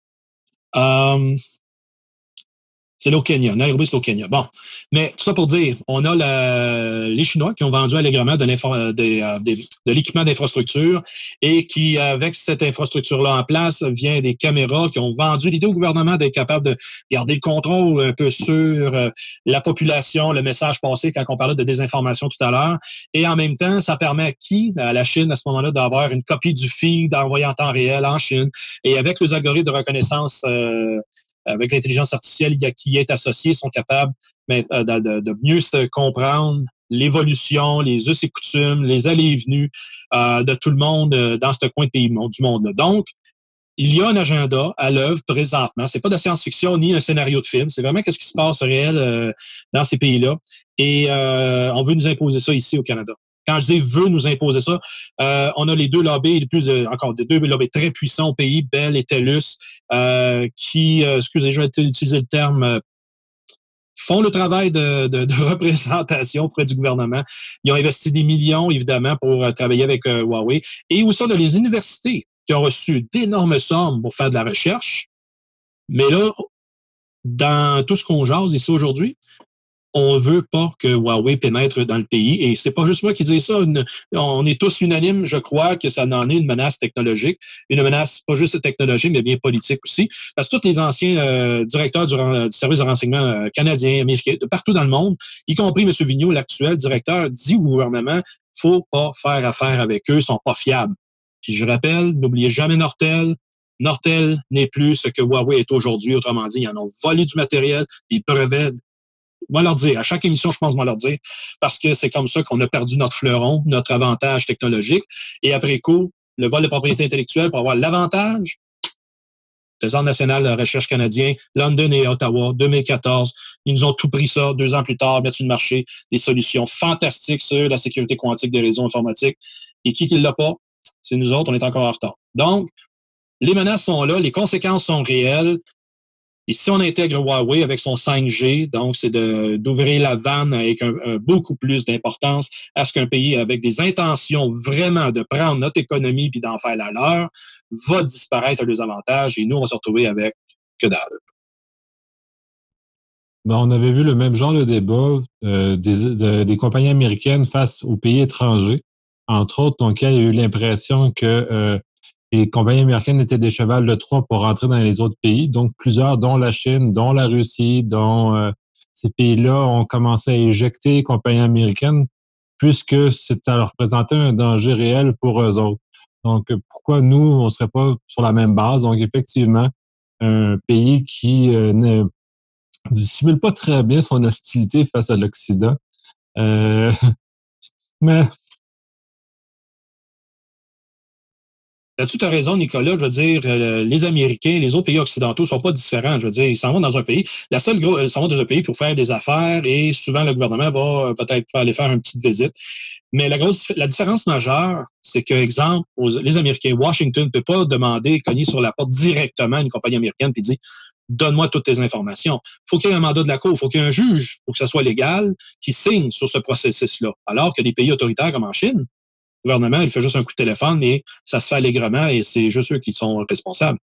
C'est au Kenya. Nairobi, c'est au Kenya. Bon. Mais tout ça pour dire, on a les Chinois qui ont vendu allègrement de l'équipement d'infrastructure et qui, avec cette infrastructure-là en place, vient des caméras qui ont vendu l'idée au gouvernement d'être capable de garder le contrôle un peu sur la population, le message passé quand on parlait de désinformation tout à l'heure. Et en même temps, ça permet à la Chine, à ce moment-là, d'avoir une copie du feed envoyé en temps réel en Chine. Et avec les algorithmes de reconnaissance avec l'intelligence artificielle qui est associée, sont capables de mieux se comprendre l'évolution, les us et coutumes, les allées et venues de tout le monde dans ce coin de pays du monde-là. Donc, il y a un agenda à l'œuvre présentement. C'est pas de science-fiction ni un scénario de film. C'est vraiment ce qui se passe réel dans ces pays-là. Et on veut nous imposer ça ici au Canada. Quand je dis veut nous imposer ça, on a les 2 lobbies, encore des 2 lobbies très puissants au pays, Bell et TELUS, qui, excusez, je vais utiliser le terme, font le travail de représentation auprès du gouvernement. Ils ont investi des millions, évidemment, pour travailler avec Huawei. Et aussi, on a les universités qui ont reçu d'énormes sommes pour faire de la recherche. Mais là, dans tout ce qu'on jase ici aujourd'hui, on veut pas que Huawei pénètre dans le pays. Et c'est pas juste moi qui dis ça. On est tous unanimes, je crois, que ça en est une menace technologique. Une menace pas juste technologique, mais bien politique aussi. Parce que tous les anciens directeurs du service de renseignement canadien, américain, de partout dans le monde, y compris M. Vigneault, l'actuel directeur, dit au gouvernement, faut pas faire affaire avec eux, ils sont pas fiables. Puis je rappelle, n'oubliez jamais Nortel. Nortel n'est plus ce que Huawei est aujourd'hui. Autrement dit, ils en ont volé du matériel, des brevets vais leur dire. À chaque émission, je pense, je vais leur dire. Parce que c'est comme ça qu'on a perdu notre fleuron, notre avantage technologique. Et après coup, le vol de propriété intellectuelle pour avoir l'avantage. Trésor national de la recherche canadien, London et Ottawa, 2014. Ils nous ont tout pris ça 2 ans plus tard, mettre sur le marché des solutions fantastiques sur la sécurité quantique des réseaux informatiques. Et qui l'a pas? C'est nous autres, on est encore en retard. Donc, les menaces sont là, les conséquences sont réelles. Et si on intègre Huawei avec son 5G, donc c'est d'ouvrir la vanne avec beaucoup plus d'importance à ce qu'un pays avec des intentions vraiment de prendre notre économie puis d'en faire la leur va disparaître à leurs avantages et nous, on va se retrouver avec que dalle. Ben, on avait vu le même genre de débat des compagnies américaines face aux pays étrangers. Entre autres, donc, il y a eu l'impression que les compagnies américaines étaient des chevals de Troie pour rentrer dans les autres pays. Donc, plusieurs, dont la Chine, dont la Russie, dont ces pays-là ont commencé à éjecter les compagnies américaines puisque ça leur représentait un danger réel pour eux autres. Donc, pourquoi nous, on ne serait pas sur la même base? Donc, effectivement, un pays qui ne dissimule pas très bien son hostilité face à l'Occident. Mais Là-dessus, tu as raison, Nicolas. Je veux dire, les Américains, les autres pays occidentaux ne sont pas différents. Je veux dire, ils s'en vont dans un pays. Ils s'en vont dans un pays pour faire des affaires et souvent, le gouvernement va peut-être aller faire une petite visite. Mais la différence majeure, c'est que, exemple, les Américains, Washington ne peut pas demander, cogner sur la porte directement à une compagnie américaine et dire donne-moi toutes tes informations. Il faut qu'il y ait un mandat de la Cour, il faut qu'il y ait un juge, pour que ça soit légal, qui signe sur ce processus-là. Alors que des pays autoritaires comme en Chine, le gouvernement, il fait juste un coup de téléphone et ça se fait allègrement et c'est juste eux qui sont responsables.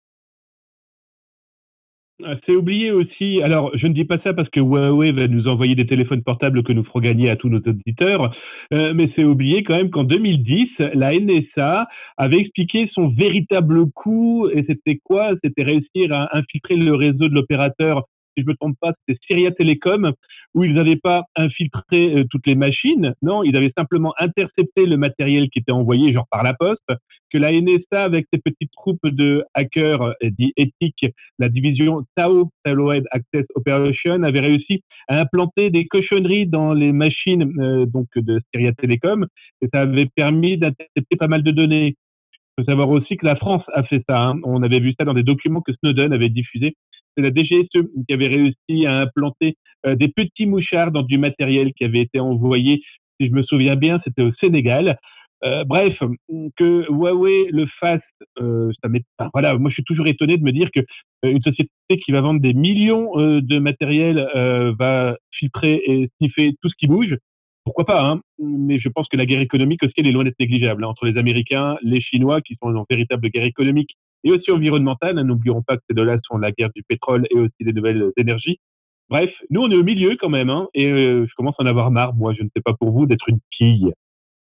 C'est oublié aussi, alors je ne dis pas ça parce que Huawei va nous envoyer des téléphones portables que nous ferons gagner à tous nos auditeurs, mais c'est oublié quand même qu'en 2010, la NSA avait expliqué son véritable coup, et c'était quoi? C'était réussir à infiltrer le réseau de l'opérateur, si je me trompe pas, c'était Syria Telecom, où ils n'avaient pas infiltré toutes les machines, non, ils avaient simplement intercepté le matériel qui était envoyé, genre par la poste, que la NSA, avec ses petites troupes de hackers dits éthiques, la division TAO, Tailored Access Operation, avait réussi à implanter des cochonneries dans les machines donc de Syria Telecom, et ça avait permis d'intercepter pas mal de données. Il faut savoir aussi que la France a fait ça. Hein. On avait vu ça dans des documents que Snowden avait diffusés. C'est la DGSE qui avait réussi à implanter des petits mouchards dans du matériel qui avait été envoyé, si je me souviens bien, c'était au Sénégal. Bref, que Huawei le fasse, voilà, moi je suis toujours étonné de me dire que une société qui va vendre des millions de matériel va filtrer et sniffer tout ce qui bouge. Pourquoi pas, hein? Mais je pense que la guerre économique aussi, elle est loin d'être négligeable, hein, entre les Américains, les Chinois, qui sont en véritable guerre économique et aussi environnementale. Hein, n'oublions pas que ces deux-là sont la guerre du pétrole et aussi des nouvelles énergies. Bref, nous, on est au milieu quand même, hein, et je commence à en avoir marre, moi, je ne sais pas pour vous, d'être une quille.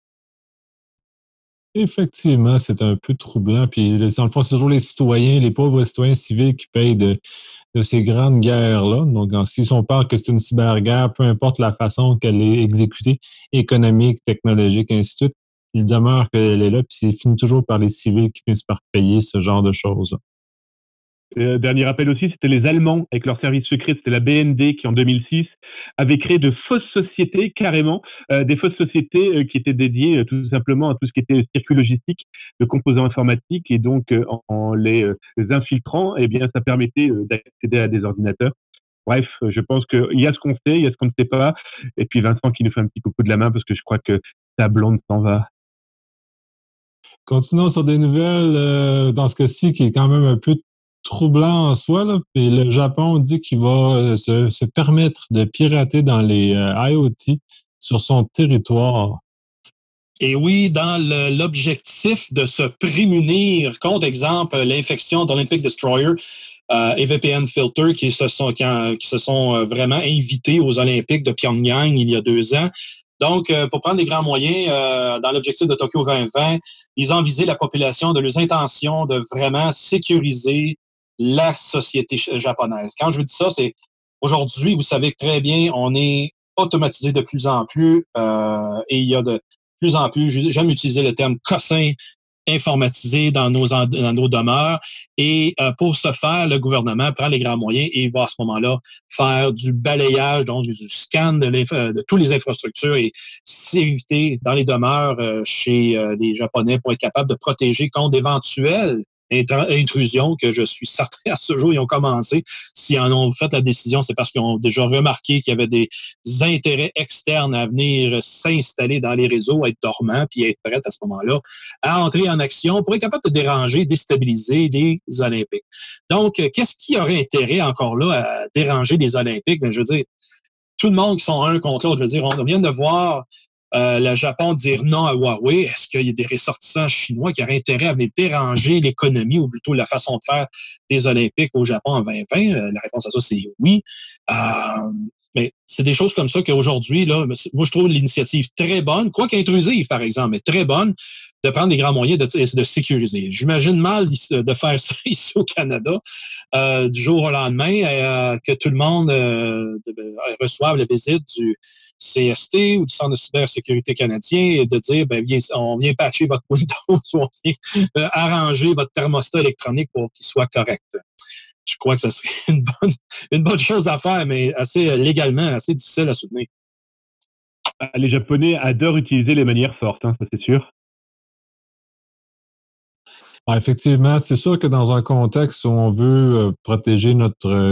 effectivement, c'est un peu troublant. Puis, dans le fond, c'est toujours les citoyens, les pauvres citoyens civils qui payent de ces grandes guerres-là. Donc, si on parle que c'est une cyberguerre, peu importe la façon qu'elle est exécutée, économique, technologique, ainsi de suite, il demeure qu'elle est là, puis c'est fini toujours par les civils qui finissent par payer ce genre de choses. Dernier rappel aussi, c'était les Allemands avec leur service secret, c'était la BND qui en 2006 avait créé de fausses sociétés, carrément, des fausses sociétés qui étaient dédiées tout simplement à tout ce qui était circuit logistique, de composants informatiques, et donc en les infiltrant, eh bien ça permettait d'accéder à des ordinateurs. Bref, je pense qu'il y a ce qu'on sait, il y a ce qu'on ne sait pas, et puis Vincent qui nous fait un petit coucou de la main parce que je crois que sa blonde s'en va. Continuons sur des nouvelles, dans ce cas-ci, qui est quand même un peu troublant en soi. Là. Puis le Japon dit qu'il va se permettre de pirater dans les IoT sur son territoire. Et oui, dans l'objectif de se prémunir contre, exemple, l'infection d'Olympic Destroyer et VPN Filter qui se sont vraiment invités aux Olympiques de Pyongyang il y a 2 ans. Donc, pour prendre des grands moyens, dans l'objectif de Tokyo 2020, ils ont visé la population de leurs intentions de vraiment sécuriser la société japonaise. Quand je vous dis ça, c'est aujourd'hui, vous savez très bien, on est automatisé de plus en plus et il y a de plus en plus, j'aime utiliser le terme cossin informatisés dans nos demeures. Et pour ce faire, le gouvernement prend les grands moyens et va à ce moment-là faire du balayage, donc du scan de toutes les infrastructures et s'éviter dans les demeures chez les Japonais pour être capable de protéger contre d'éventuelles intrusions que je suis certain à ce jour, ils ont commencé. S'ils en ont fait la décision, c'est parce qu'ils ont déjà remarqué qu'il y avait des intérêts externes à venir s'installer dans les réseaux, être dormants, puis être prêts à ce moment-là à entrer en action pour être capable de déranger, déstabiliser les Olympiques. Donc, qu'est-ce qui aurait intérêt encore là à déranger les Olympiques? Mais je veux dire, tout le monde qui sont un contre l'autre, je veux dire, on vient de voir le Japon dire non à Huawei. Est-ce qu'il y a des ressortissants chinois qui auraient intérêt à venir déranger l'économie ou plutôt la façon de faire des Olympiques au Japon en 2020? La réponse à ça, c'est oui. Mais c'est des choses comme ça qu'aujourd'hui, là, moi, je trouve l'initiative très bonne, quoique intrusive, par exemple, mais très bonne, de prendre des grands moyens de sécuriser. J'imagine mal de faire ça ici au Canada du jour au lendemain, que tout le monde reçoive la visite du CST ou du Centre de cybersécurité canadien et de dire, on vient patcher votre Windows, on vient arranger votre thermostat électronique pour qu'il soit correct. Je crois que ça serait une bonne chose à faire, mais assez légalement, assez difficile à soutenir. Les Japonais adorent utiliser les manières fortes, ça c'est sûr. Effectivement, c'est sûr que dans un contexte où on veut protéger notre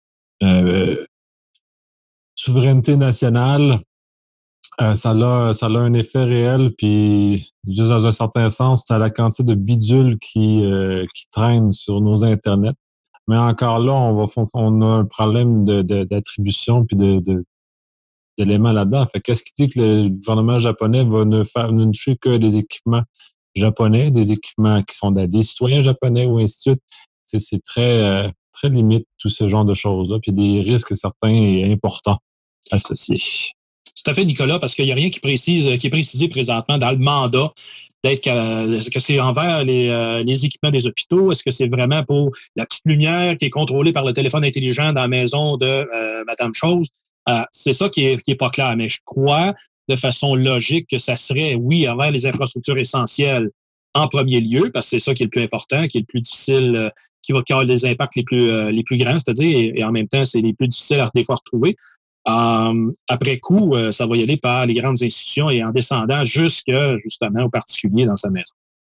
souveraineté nationale, ça a un effet réel, puis juste dans un certain sens, c'est à la quantité de bidules qui traînent sur nos internets. Mais encore là, on a un problème d'attribution puis d'éléments là-dedans. Fait qu'est-ce qui dit que le gouvernement japonais va ne toucher que des équipements japonais, des équipements qui sont des citoyens japonais ou ainsi de suite? C'est très, très limite tout ce genre de choses-là, puis des risques certains et importants associés. Tout à fait, Nicolas, parce qu'il n'y a rien qui est précisé présentement dans le mandat est-ce que c'est envers les équipements des hôpitaux? Est-ce que c'est vraiment pour la petite lumière qui est contrôlée par le téléphone intelligent dans la maison de Madame Chose? C'est ça qui est pas clair, mais je crois de façon logique que ça serait, oui, envers les infrastructures essentielles en premier lieu, parce que c'est ça qui est le plus important, qui est le plus difficile, qui va avoir les impacts les plus grands, c'est-à-dire, et en même temps, c'est les plus difficiles à des fois retrouver. Après coup, ça va y aller par les grandes institutions et en descendant justement aux particuliers dans sa maison.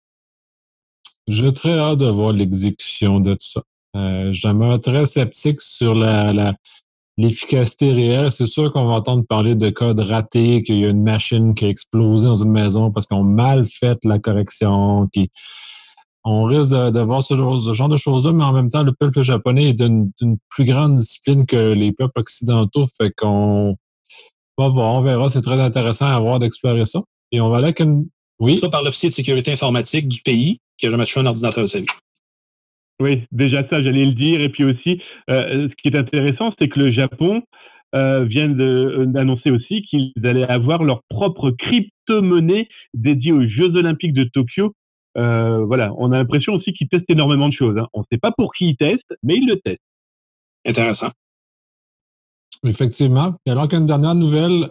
J'ai très hâte de voir l'exécution de tout ça. Je demeure très sceptique sur l'efficacité réelle. C'est sûr qu'on va entendre parler de codes ratés, qu'il y a une machine qui a explosé dans une maison parce qu'on a mal fait la correction. On risque de voir ce genre de choses-là, mais en même temps, le peuple japonais est d'une plus grande discipline que les peuples occidentaux. Fait qu'on va voir, on verra. C'est très intéressant à voir d'explorer ça. Et on va aller avec une... Oui? Ça par l'officier de sécurité informatique du pays qui n'a jamais touché un ordinateur de sa vie. Oui, déjà ça, j'allais le dire. Et puis aussi, ce qui est intéressant, c'est que le Japon vient d'annoncer aussi qu'ils allaient avoir leur propre crypto-monnaie dédiée aux Jeux Olympiques de Tokyo. Voilà, on a l'impression aussi qu'ils testent énormément de choses. On ne sait pas pour qui ils testent, mais ils le testent. Intéressant. Effectivement. Et alors qu'une dernière nouvelle,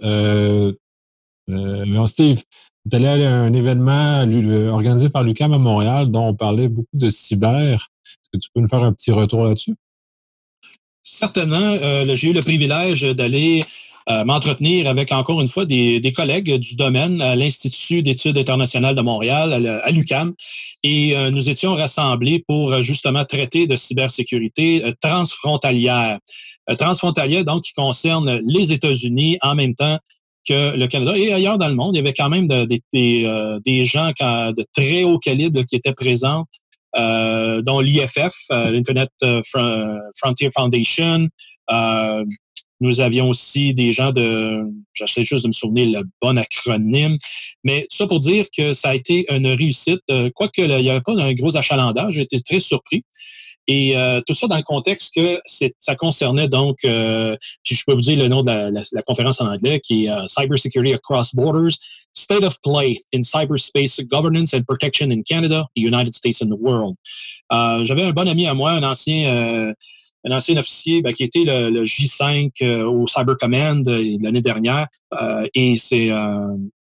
Steve, tu allé à un événement organisé par l'UQAM à Montréal dont on parlait beaucoup de cyber. Est-ce que tu peux nous faire un petit retour là-dessus? Certainement. J'ai eu le privilège d'aller m'entretenir avec, encore une fois, des collègues du domaine à l'Institut d'études internationales de Montréal, à l'UQAM. Et nous étions rassemblés pour justement traiter de cybersécurité transfrontalière. Transfrontalière, donc, qui concerne les États-Unis en même temps que le Canada et ailleurs dans le monde. Il y avait quand même des gens de très haut calibre qui étaient présents, dont l'IFF, l'Internet Frontier Foundation. Nous avions aussi des gens j'essaie juste de me souvenir le bon acronyme, mais tout ça pour dire que ça a été une réussite. Quoique il n'y avait pas un gros achalandage, j'ai été très surpris. Et tout ça dans le contexte que ça concernait donc, puis je peux vous dire le nom de la conférence en anglais, qui est Cybersecurity Across Borders, State of Play in Cyberspace Governance and Protection in Canada, the United States and the World. J'avais un bon ami à moi, un ancien officier qui était le J5 au Cyber Command l'année dernière, et c'est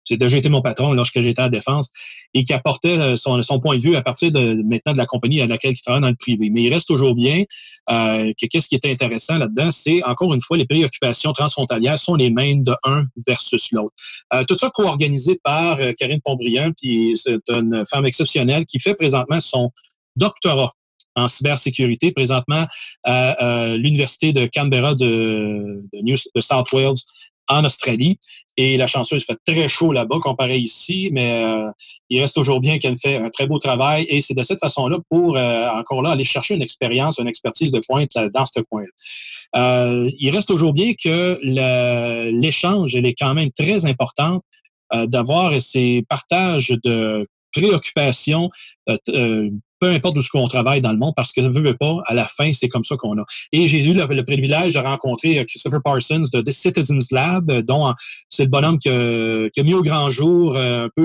c'est déjà été mon patron lorsque j'étais à la Défense, et qui apportait son point de vue à partir de maintenant de la compagnie à laquelle il travaille dans le privé. Mais il reste toujours bien que qu'est-ce qui est intéressant là-dedans, c'est encore une fois les préoccupations transfrontalières sont les mêmes de un versus l'autre. Tout ça co-organisé par Karine Pontbriand, qui c'est une femme exceptionnelle qui fait présentement son doctorat en cybersécurité, présentement à l'Université de Canberra de South Wales, en Australie. Et la chanceuse fait très chaud là-bas comparé ici, mais il reste toujours bien qu'elle fait un très beau travail. Et c'est de cette façon-là pour, encore là, aller chercher une expérience, une expertise de pointe dans ce coin-là. Il reste toujours bien que l'échange, elle est quand même très important d'avoir ces partages de préoccupations, peu importe où on travaille dans le monde, parce que veut pas, à la fin, c'est comme ça qu'on a. Et j'ai eu le privilège de rencontrer Christopher Parsons de The Citizens Lab, dont c'est le bonhomme qui a mis au grand jour un peu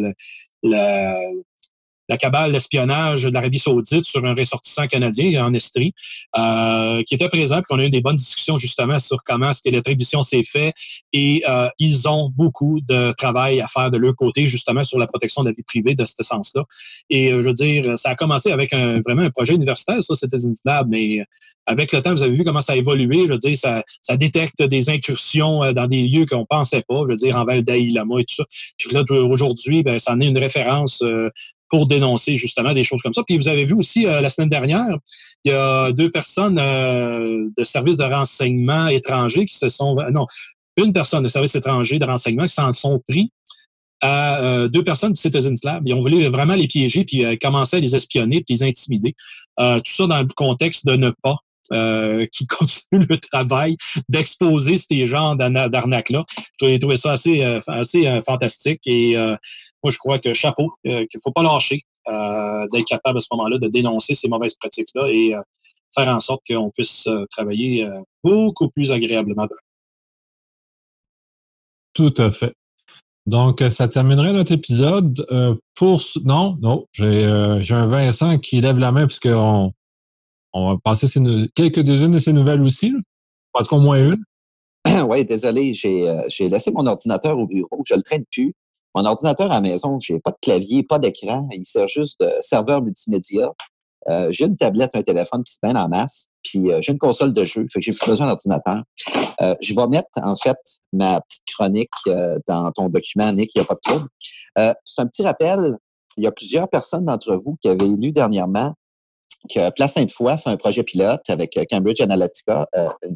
la cabale d'espionnage de l'Arabie Saoudite sur un ressortissant canadien en Estrie, qui était présent, puis on a eu des bonnes discussions justement sur comment est-ce que l'attribution s'est faite, et ils ont beaucoup de travail à faire de leur côté, justement, sur la protection de la vie privée de ce sens-là. Et je veux dire, ça a commencé avec vraiment un projet universitaire, ça, c'était une lab, mais avec le temps, vous avez vu comment ça a évolué, je veux dire, ça détecte des incursions dans des lieux qu'on pensait pas, je veux dire, envers le Dalai Lama et tout ça. Puis là, aujourd'hui, ben, ça en est une référence pour dénoncer justement des choses comme ça. Puis vous avez vu aussi la semaine dernière, il y a 2 personnes de services de renseignement étrangers qui se sont... Non, une personne de service étranger de renseignement qui s'en sont pris à 2 personnes du Citizens Lab. Ils ont voulu vraiment les piéger puis commencer à les espionner puis les intimider. Tout ça dans le contexte de ne pas qui continuent le travail d'exposer ces genres d'arnaques-là. J'ai trouvé ça assez fantastique et moi, je crois que chapeau, qu'il ne faut pas lâcher d'être capable à ce moment-là de dénoncer ces mauvaises pratiques-là et faire en sorte qu'on puisse travailler beaucoup plus agréablement. Tout à fait. Donc, ça terminerait notre épisode. Non, j'ai un Vincent qui lève la main puisqu'on va passer quelques-unes de ses nouvelles aussi. Là. Parce qu'au moins une. Oui, désolé, j'ai laissé mon ordinateur au bureau. Je ne le traîne plus. Mon ordinateur à la maison, j'ai pas de clavier, pas d'écran. Il sert juste de serveur multimédia. J'ai une tablette, un téléphone qui se peint en masse. Puis j'ai une console de jeu, fait que j'ai plus besoin d'ordinateur. Je vais mettre, en fait, ma petite chronique dans ton document, Nick, il n'y a pas de trouble. C'est un petit rappel. Il y a plusieurs personnes d'entre vous qui avaient lu dernièrement que Place Sainte-Foy fait un projet pilote avec Cambridge Analytica.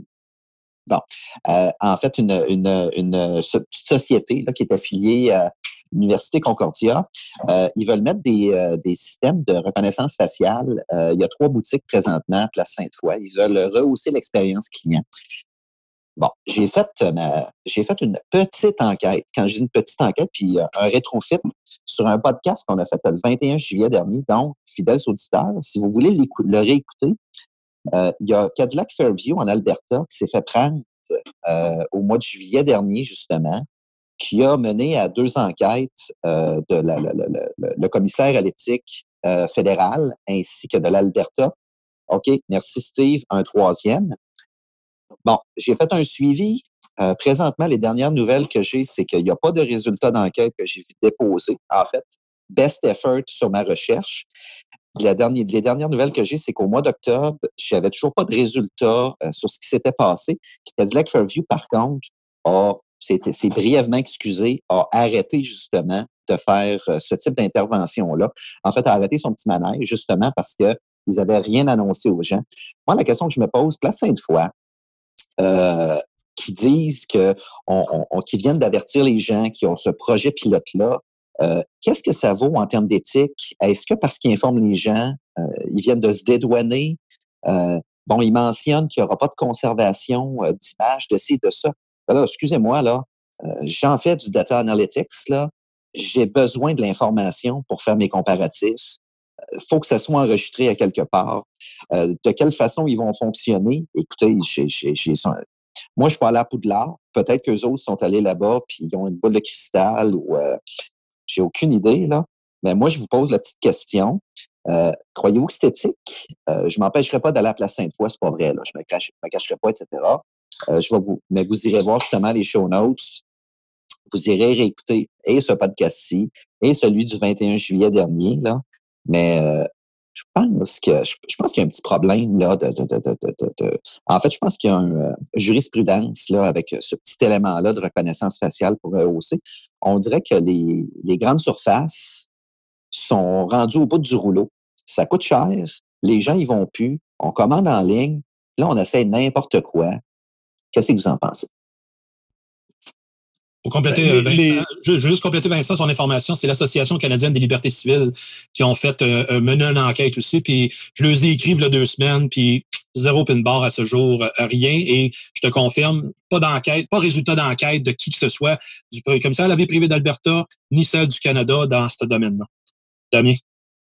En fait, une société là, qui est affiliée à l'Université Concordia. Ils veulent mettre des systèmes de reconnaissance faciale. Il y a 3 boutiques présentement à Place Sainte-Foy. Ils veulent rehausser l'expérience client. Bon, j'ai fait une petite enquête. Quand je dis une petite enquête, puis un rétrofit sur un podcast qu'on a fait le 21 juillet dernier. Donc, fidèles auditeurs, si vous voulez le réécouter, il y a Cadillac Fairview en Alberta qui s'est fait prendre au mois de juillet dernier, justement, qui a mené à 2 enquêtes de le commissaire à l'éthique fédéral ainsi que de l'Alberta. OK, merci Steve. Un 3e. Bon, j'ai fait un suivi. Présentement, les dernières nouvelles que j'ai, c'est qu'il n'y a pas de résultat d'enquête que j'ai vu déposer. En fait, best effort sur ma recherche. Les dernières nouvelles que j'ai, c'est qu'au mois d'octobre, je n'avais toujours pas de résultats sur ce qui s'était passé. Cadillac Fairview, par contre, s'est brièvement excusé, a arrêté justement de faire ce type d'intervention-là. En fait, a arrêté son petit manège, justement parce qu'ils n'avaient rien annoncé aux gens. Moi, la question que je me pose, Place Sainte-Foy, qui disent qui viennent d'avertir les gens qui ont ce projet pilote-là, qu'est-ce que ça vaut en termes d'éthique? Est-ce que parce qu'ils informent les gens, ils viennent de se dédouaner? Ils mentionnent qu'il n'y aura pas de conservation d'images, de ci, de ça. Alors, excusez-moi, là, j'en fais du data analytics, là. J'ai besoin de l'information pour faire mes comparatifs. Il faut que ça soit enregistré à quelque part. De quelle façon ils vont fonctionner? Écoutez, moi, je ne suis pas allé à Poudlard. Peut-être qu'eux autres sont allés là-bas puis ils ont une boule de cristal ou j'ai aucune idée, là. Mais moi, je vous pose la petite question. Croyez-vous que c'est éthique? Je ne m'empêcherai pas d'aller à Place Sainte-Foy, c'est pas vrai, là. Je me cacherai pas, etc. Mais vous irez voir justement les show notes. vous irez réécouter et ce podcast-ci et celui du 21 juillet dernier, là. Mais je pense qu'il y a un petit problème là En fait, je pense qu'il y a une jurisprudence là avec ce petit élément-là de reconnaissance faciale pour EOC. On dirait que les grandes surfaces sont rendues au bout du rouleau. Ça coûte cher, les gens y vont plus, on commande en ligne, là on essaie n'importe quoi. Qu'est-ce que vous en pensez? Pour compléter, Vincent, je veux juste compléter Vincent, son information, c'est l'Association canadienne des libertés civiles qui ont fait mené une enquête aussi, puis je leur ai écrit il y a 2 semaines, puis zéro pin bar à ce jour, rien, et je te confirme, pas d'enquête, pas résultat d'enquête de qui que ce soit du commissaire à la vie privée d'Alberta, ni celle du Canada dans ce domaine-là. Damien?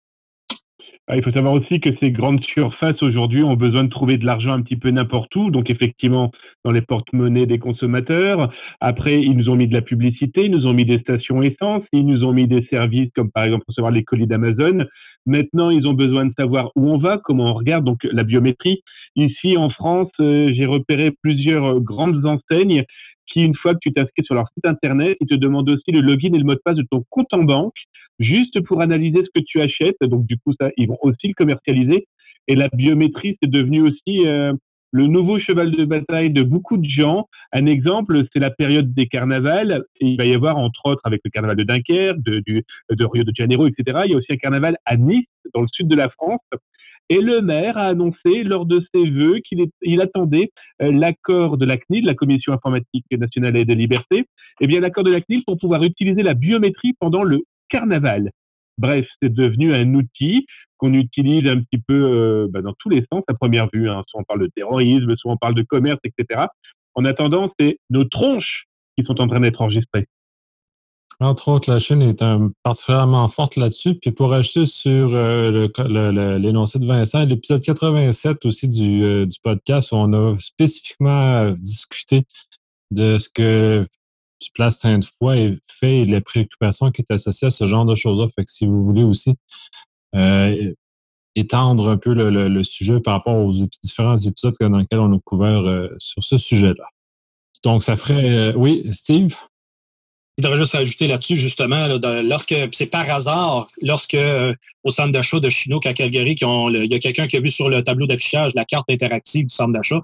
Il faut savoir aussi que ces grandes surfaces aujourd'hui ont besoin de trouver de l'argent un petit peu n'importe où, donc effectivement dans les porte-monnaies des consommateurs. Après, ils nous ont mis de la publicité, ils nous ont mis des stations essence, ils nous ont mis des services comme par exemple recevoir les colis d'Amazon. Maintenant, ils ont besoin de savoir où on va, comment on regarde, donc la biométrie. Ici en France, j'ai repéré plusieurs grandes enseignes qui, une fois que tu t'inscris sur leur site internet, ils te demandent aussi le login et le mot de passe de ton compte en banque, juste pour analyser ce que tu achètes. Donc, du coup, ça, ils vont aussi le commercialiser. Et la biométrie, c'est devenu aussi le nouveau cheval de bataille de beaucoup de gens. Un exemple, c'est la période des carnavals. Et il va y avoir, entre autres, avec le carnaval de Dunkerque, de Rio de Janeiro, etc. Il y a aussi un carnaval à Nice, dans le sud de la France. Et le maire a annoncé lors de ses vœux qu'il attendait l'accord de la CNIL, la Commission informatique nationale et des libertés, et bien l'accord de la CNIL pour pouvoir utiliser la biométrie pendant le carnaval. Bref, c'est devenu un outil qu'on utilise un petit peu dans tous les sens à première vue. Soit on parle de terrorisme, soit on parle de commerce, etc. En attendant, c'est nos tronches qui sont en train d'être enregistrées. Entre autres, la Chine est particulièrement forte là-dessus. Puis pour ajouter sur l'énoncé de Vincent, l'épisode 87 aussi du podcast où on a spécifiquement discuté de ce que Place Sainte-Foy fait et les préoccupations qui est associées à ce genre de choses-là. Fait que si vous voulez aussi étendre un peu le sujet par rapport aux différents épisodes dans lesquels on a couvert sur ce sujet-là. Donc, ça ferait... oui, Steve? Je voudrais juste rajouter là-dessus, justement, là, lorsque c'est par hasard, lorsque au centre d'achat de Chinook à Calgary, il y a quelqu'un qui a vu sur le tableau d'affichage la carte interactive du centre d'achat,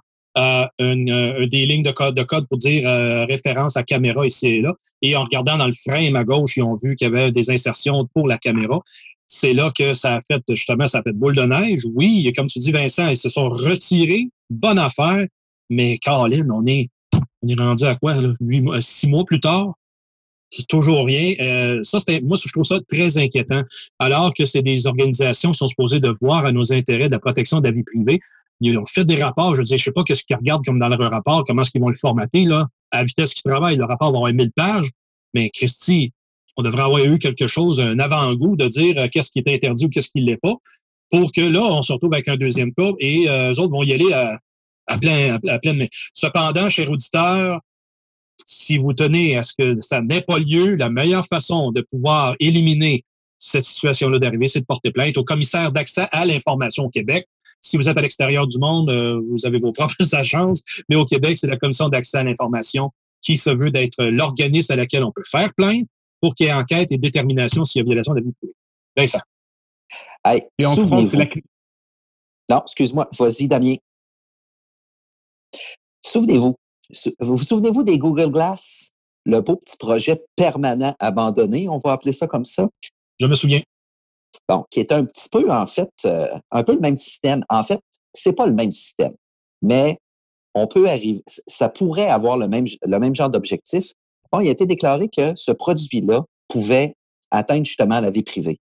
des lignes de code pour dire référence à caméra ici et là. Et en regardant dans le frame à gauche, ils ont vu qu'il y avait des insertions pour la caméra. C'est là que ça a fait boule de neige. Oui, comme tu dis, Vincent, ils se sont retirés. Bonne affaire. Mais Caroline, on est rendu à quoi, là? 6 mois plus tard? C'est toujours rien. Moi, je trouve ça très inquiétant. Alors que c'est des organisations qui sont supposées de voir à nos intérêts de la protection de la vie privée. Ils ont fait des rapports. Je veux dire, je sais pas qu'est-ce qu'ils regardent comme dans leur rapport, comment est-ce qu'ils vont le formater, là, à la vitesse qu'ils travaillent. Le rapport va avoir 1000 pages. Mais Christy, on devrait avoir eu quelque chose, un avant-goût de dire qu'est-ce qui est interdit ou qu'est-ce qui ne l'est pas, pour que là, on se retrouve avec un deuxième cas et eux autres vont y aller à pleine main. Cependant, chers auditeurs, si vous tenez à ce que ça n'ait pas lieu, la meilleure façon de pouvoir éliminer cette situation-là d'arrivée, c'est de porter plainte au commissaire d'accès à l'information au Québec. Si vous êtes à l'extérieur du monde, vous avez vos propres agences, mais au Québec, c'est la Commission d'accès à l'information qui se veut d'être l'organisme à laquelle on peut faire plainte pour qu'il y ait enquête et détermination s'il y a violation de la vie privée. Vincent. Hey, et en France, c'est la... Non, excuse-moi. Vas-y, Damien. Souvenez-vous. Vous souvenez-vous des Google Glass? Le beau petit projet permanent abandonné, on va appeler ça comme ça? Je me souviens. Bon, qui est un petit peu, en fait, un peu le même système. En fait, c'est pas le même système, mais on peut arriver, ça pourrait avoir le même genre d'objectif. Bon, il a été déclaré que ce produit-là pouvait atteindre justement la vie privée.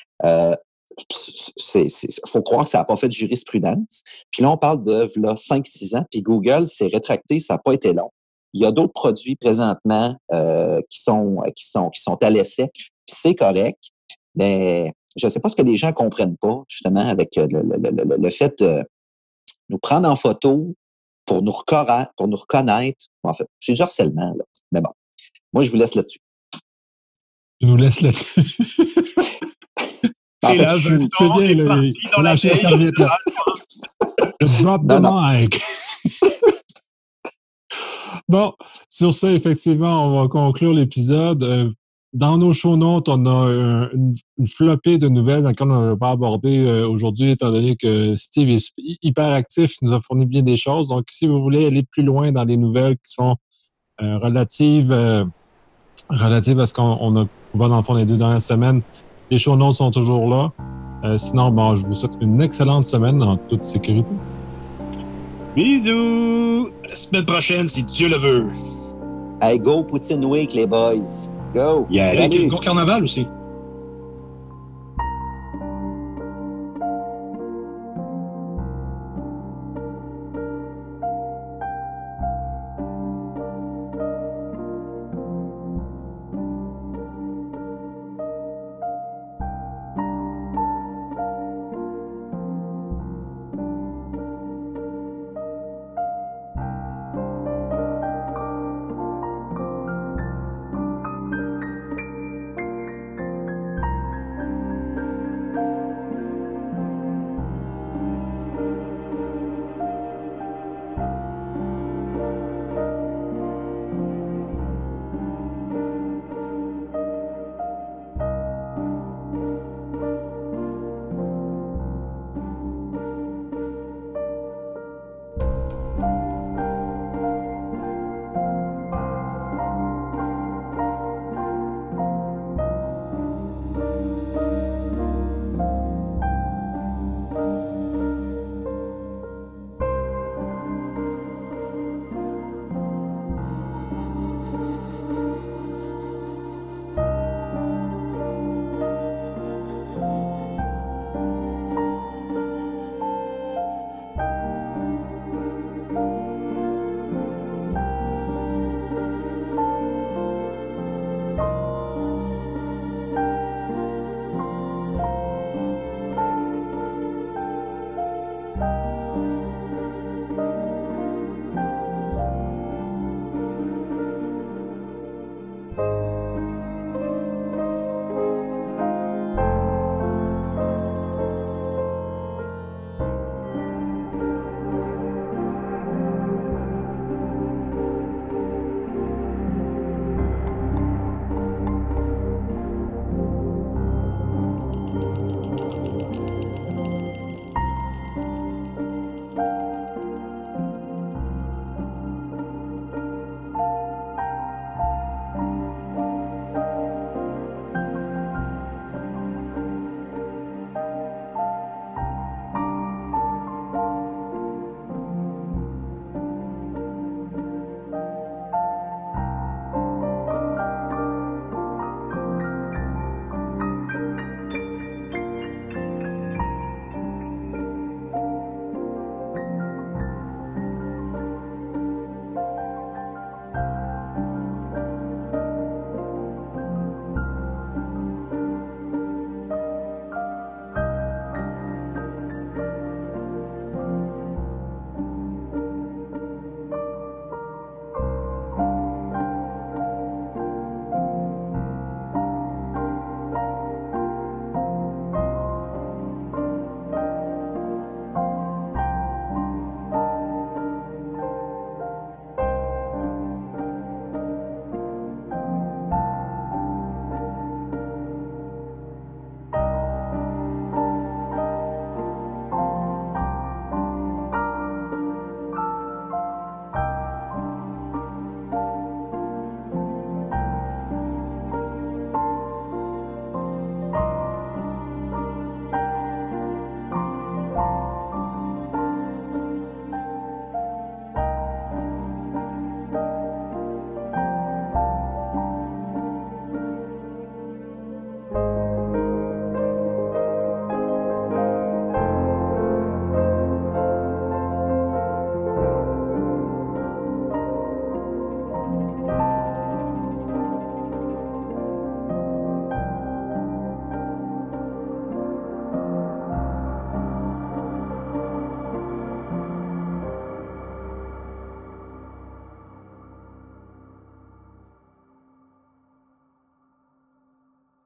Faut croire que ça n'a pas fait de jurisprudence. Puis là, on parle de 5-6 ans, puis Google s'est rétracté, ça n'a pas été long. Il y a d'autres produits présentement qui sont à l'essai, puis c'est correct, mais je ne sais pas ce que les gens comprennent pas, justement, avec le fait de nous prendre en photo pour nous reconnaître. En fait, c'est du harcèlement, là. Mais bon, moi, je vous laisse là-dessus. Tu nous laisses là-dessus. Et là, c'est bien, dans la serviette, là. Drop the mic. Bon, sur ça, effectivement, on va conclure l'épisode. Dans nos show notes, on a une flopée de nouvelles dans lesquelles on ne va pas aborder aujourd'hui, étant donné que Steve est hyper actif, il nous a fourni bien des choses. Donc, si vous voulez aller plus loin dans les nouvelles qui sont relatives à ce qu'on a couvert dans le fond les 2 dernières semaines, les show notes sont toujours là. Sinon, bon, je vous souhaite une excellente semaine en toute sécurité. Bisous! À la semaine prochaine, si Dieu le veut. Hey, go Poutine Week, les boys. Go! Yeah. Salut. Go Carnaval aussi.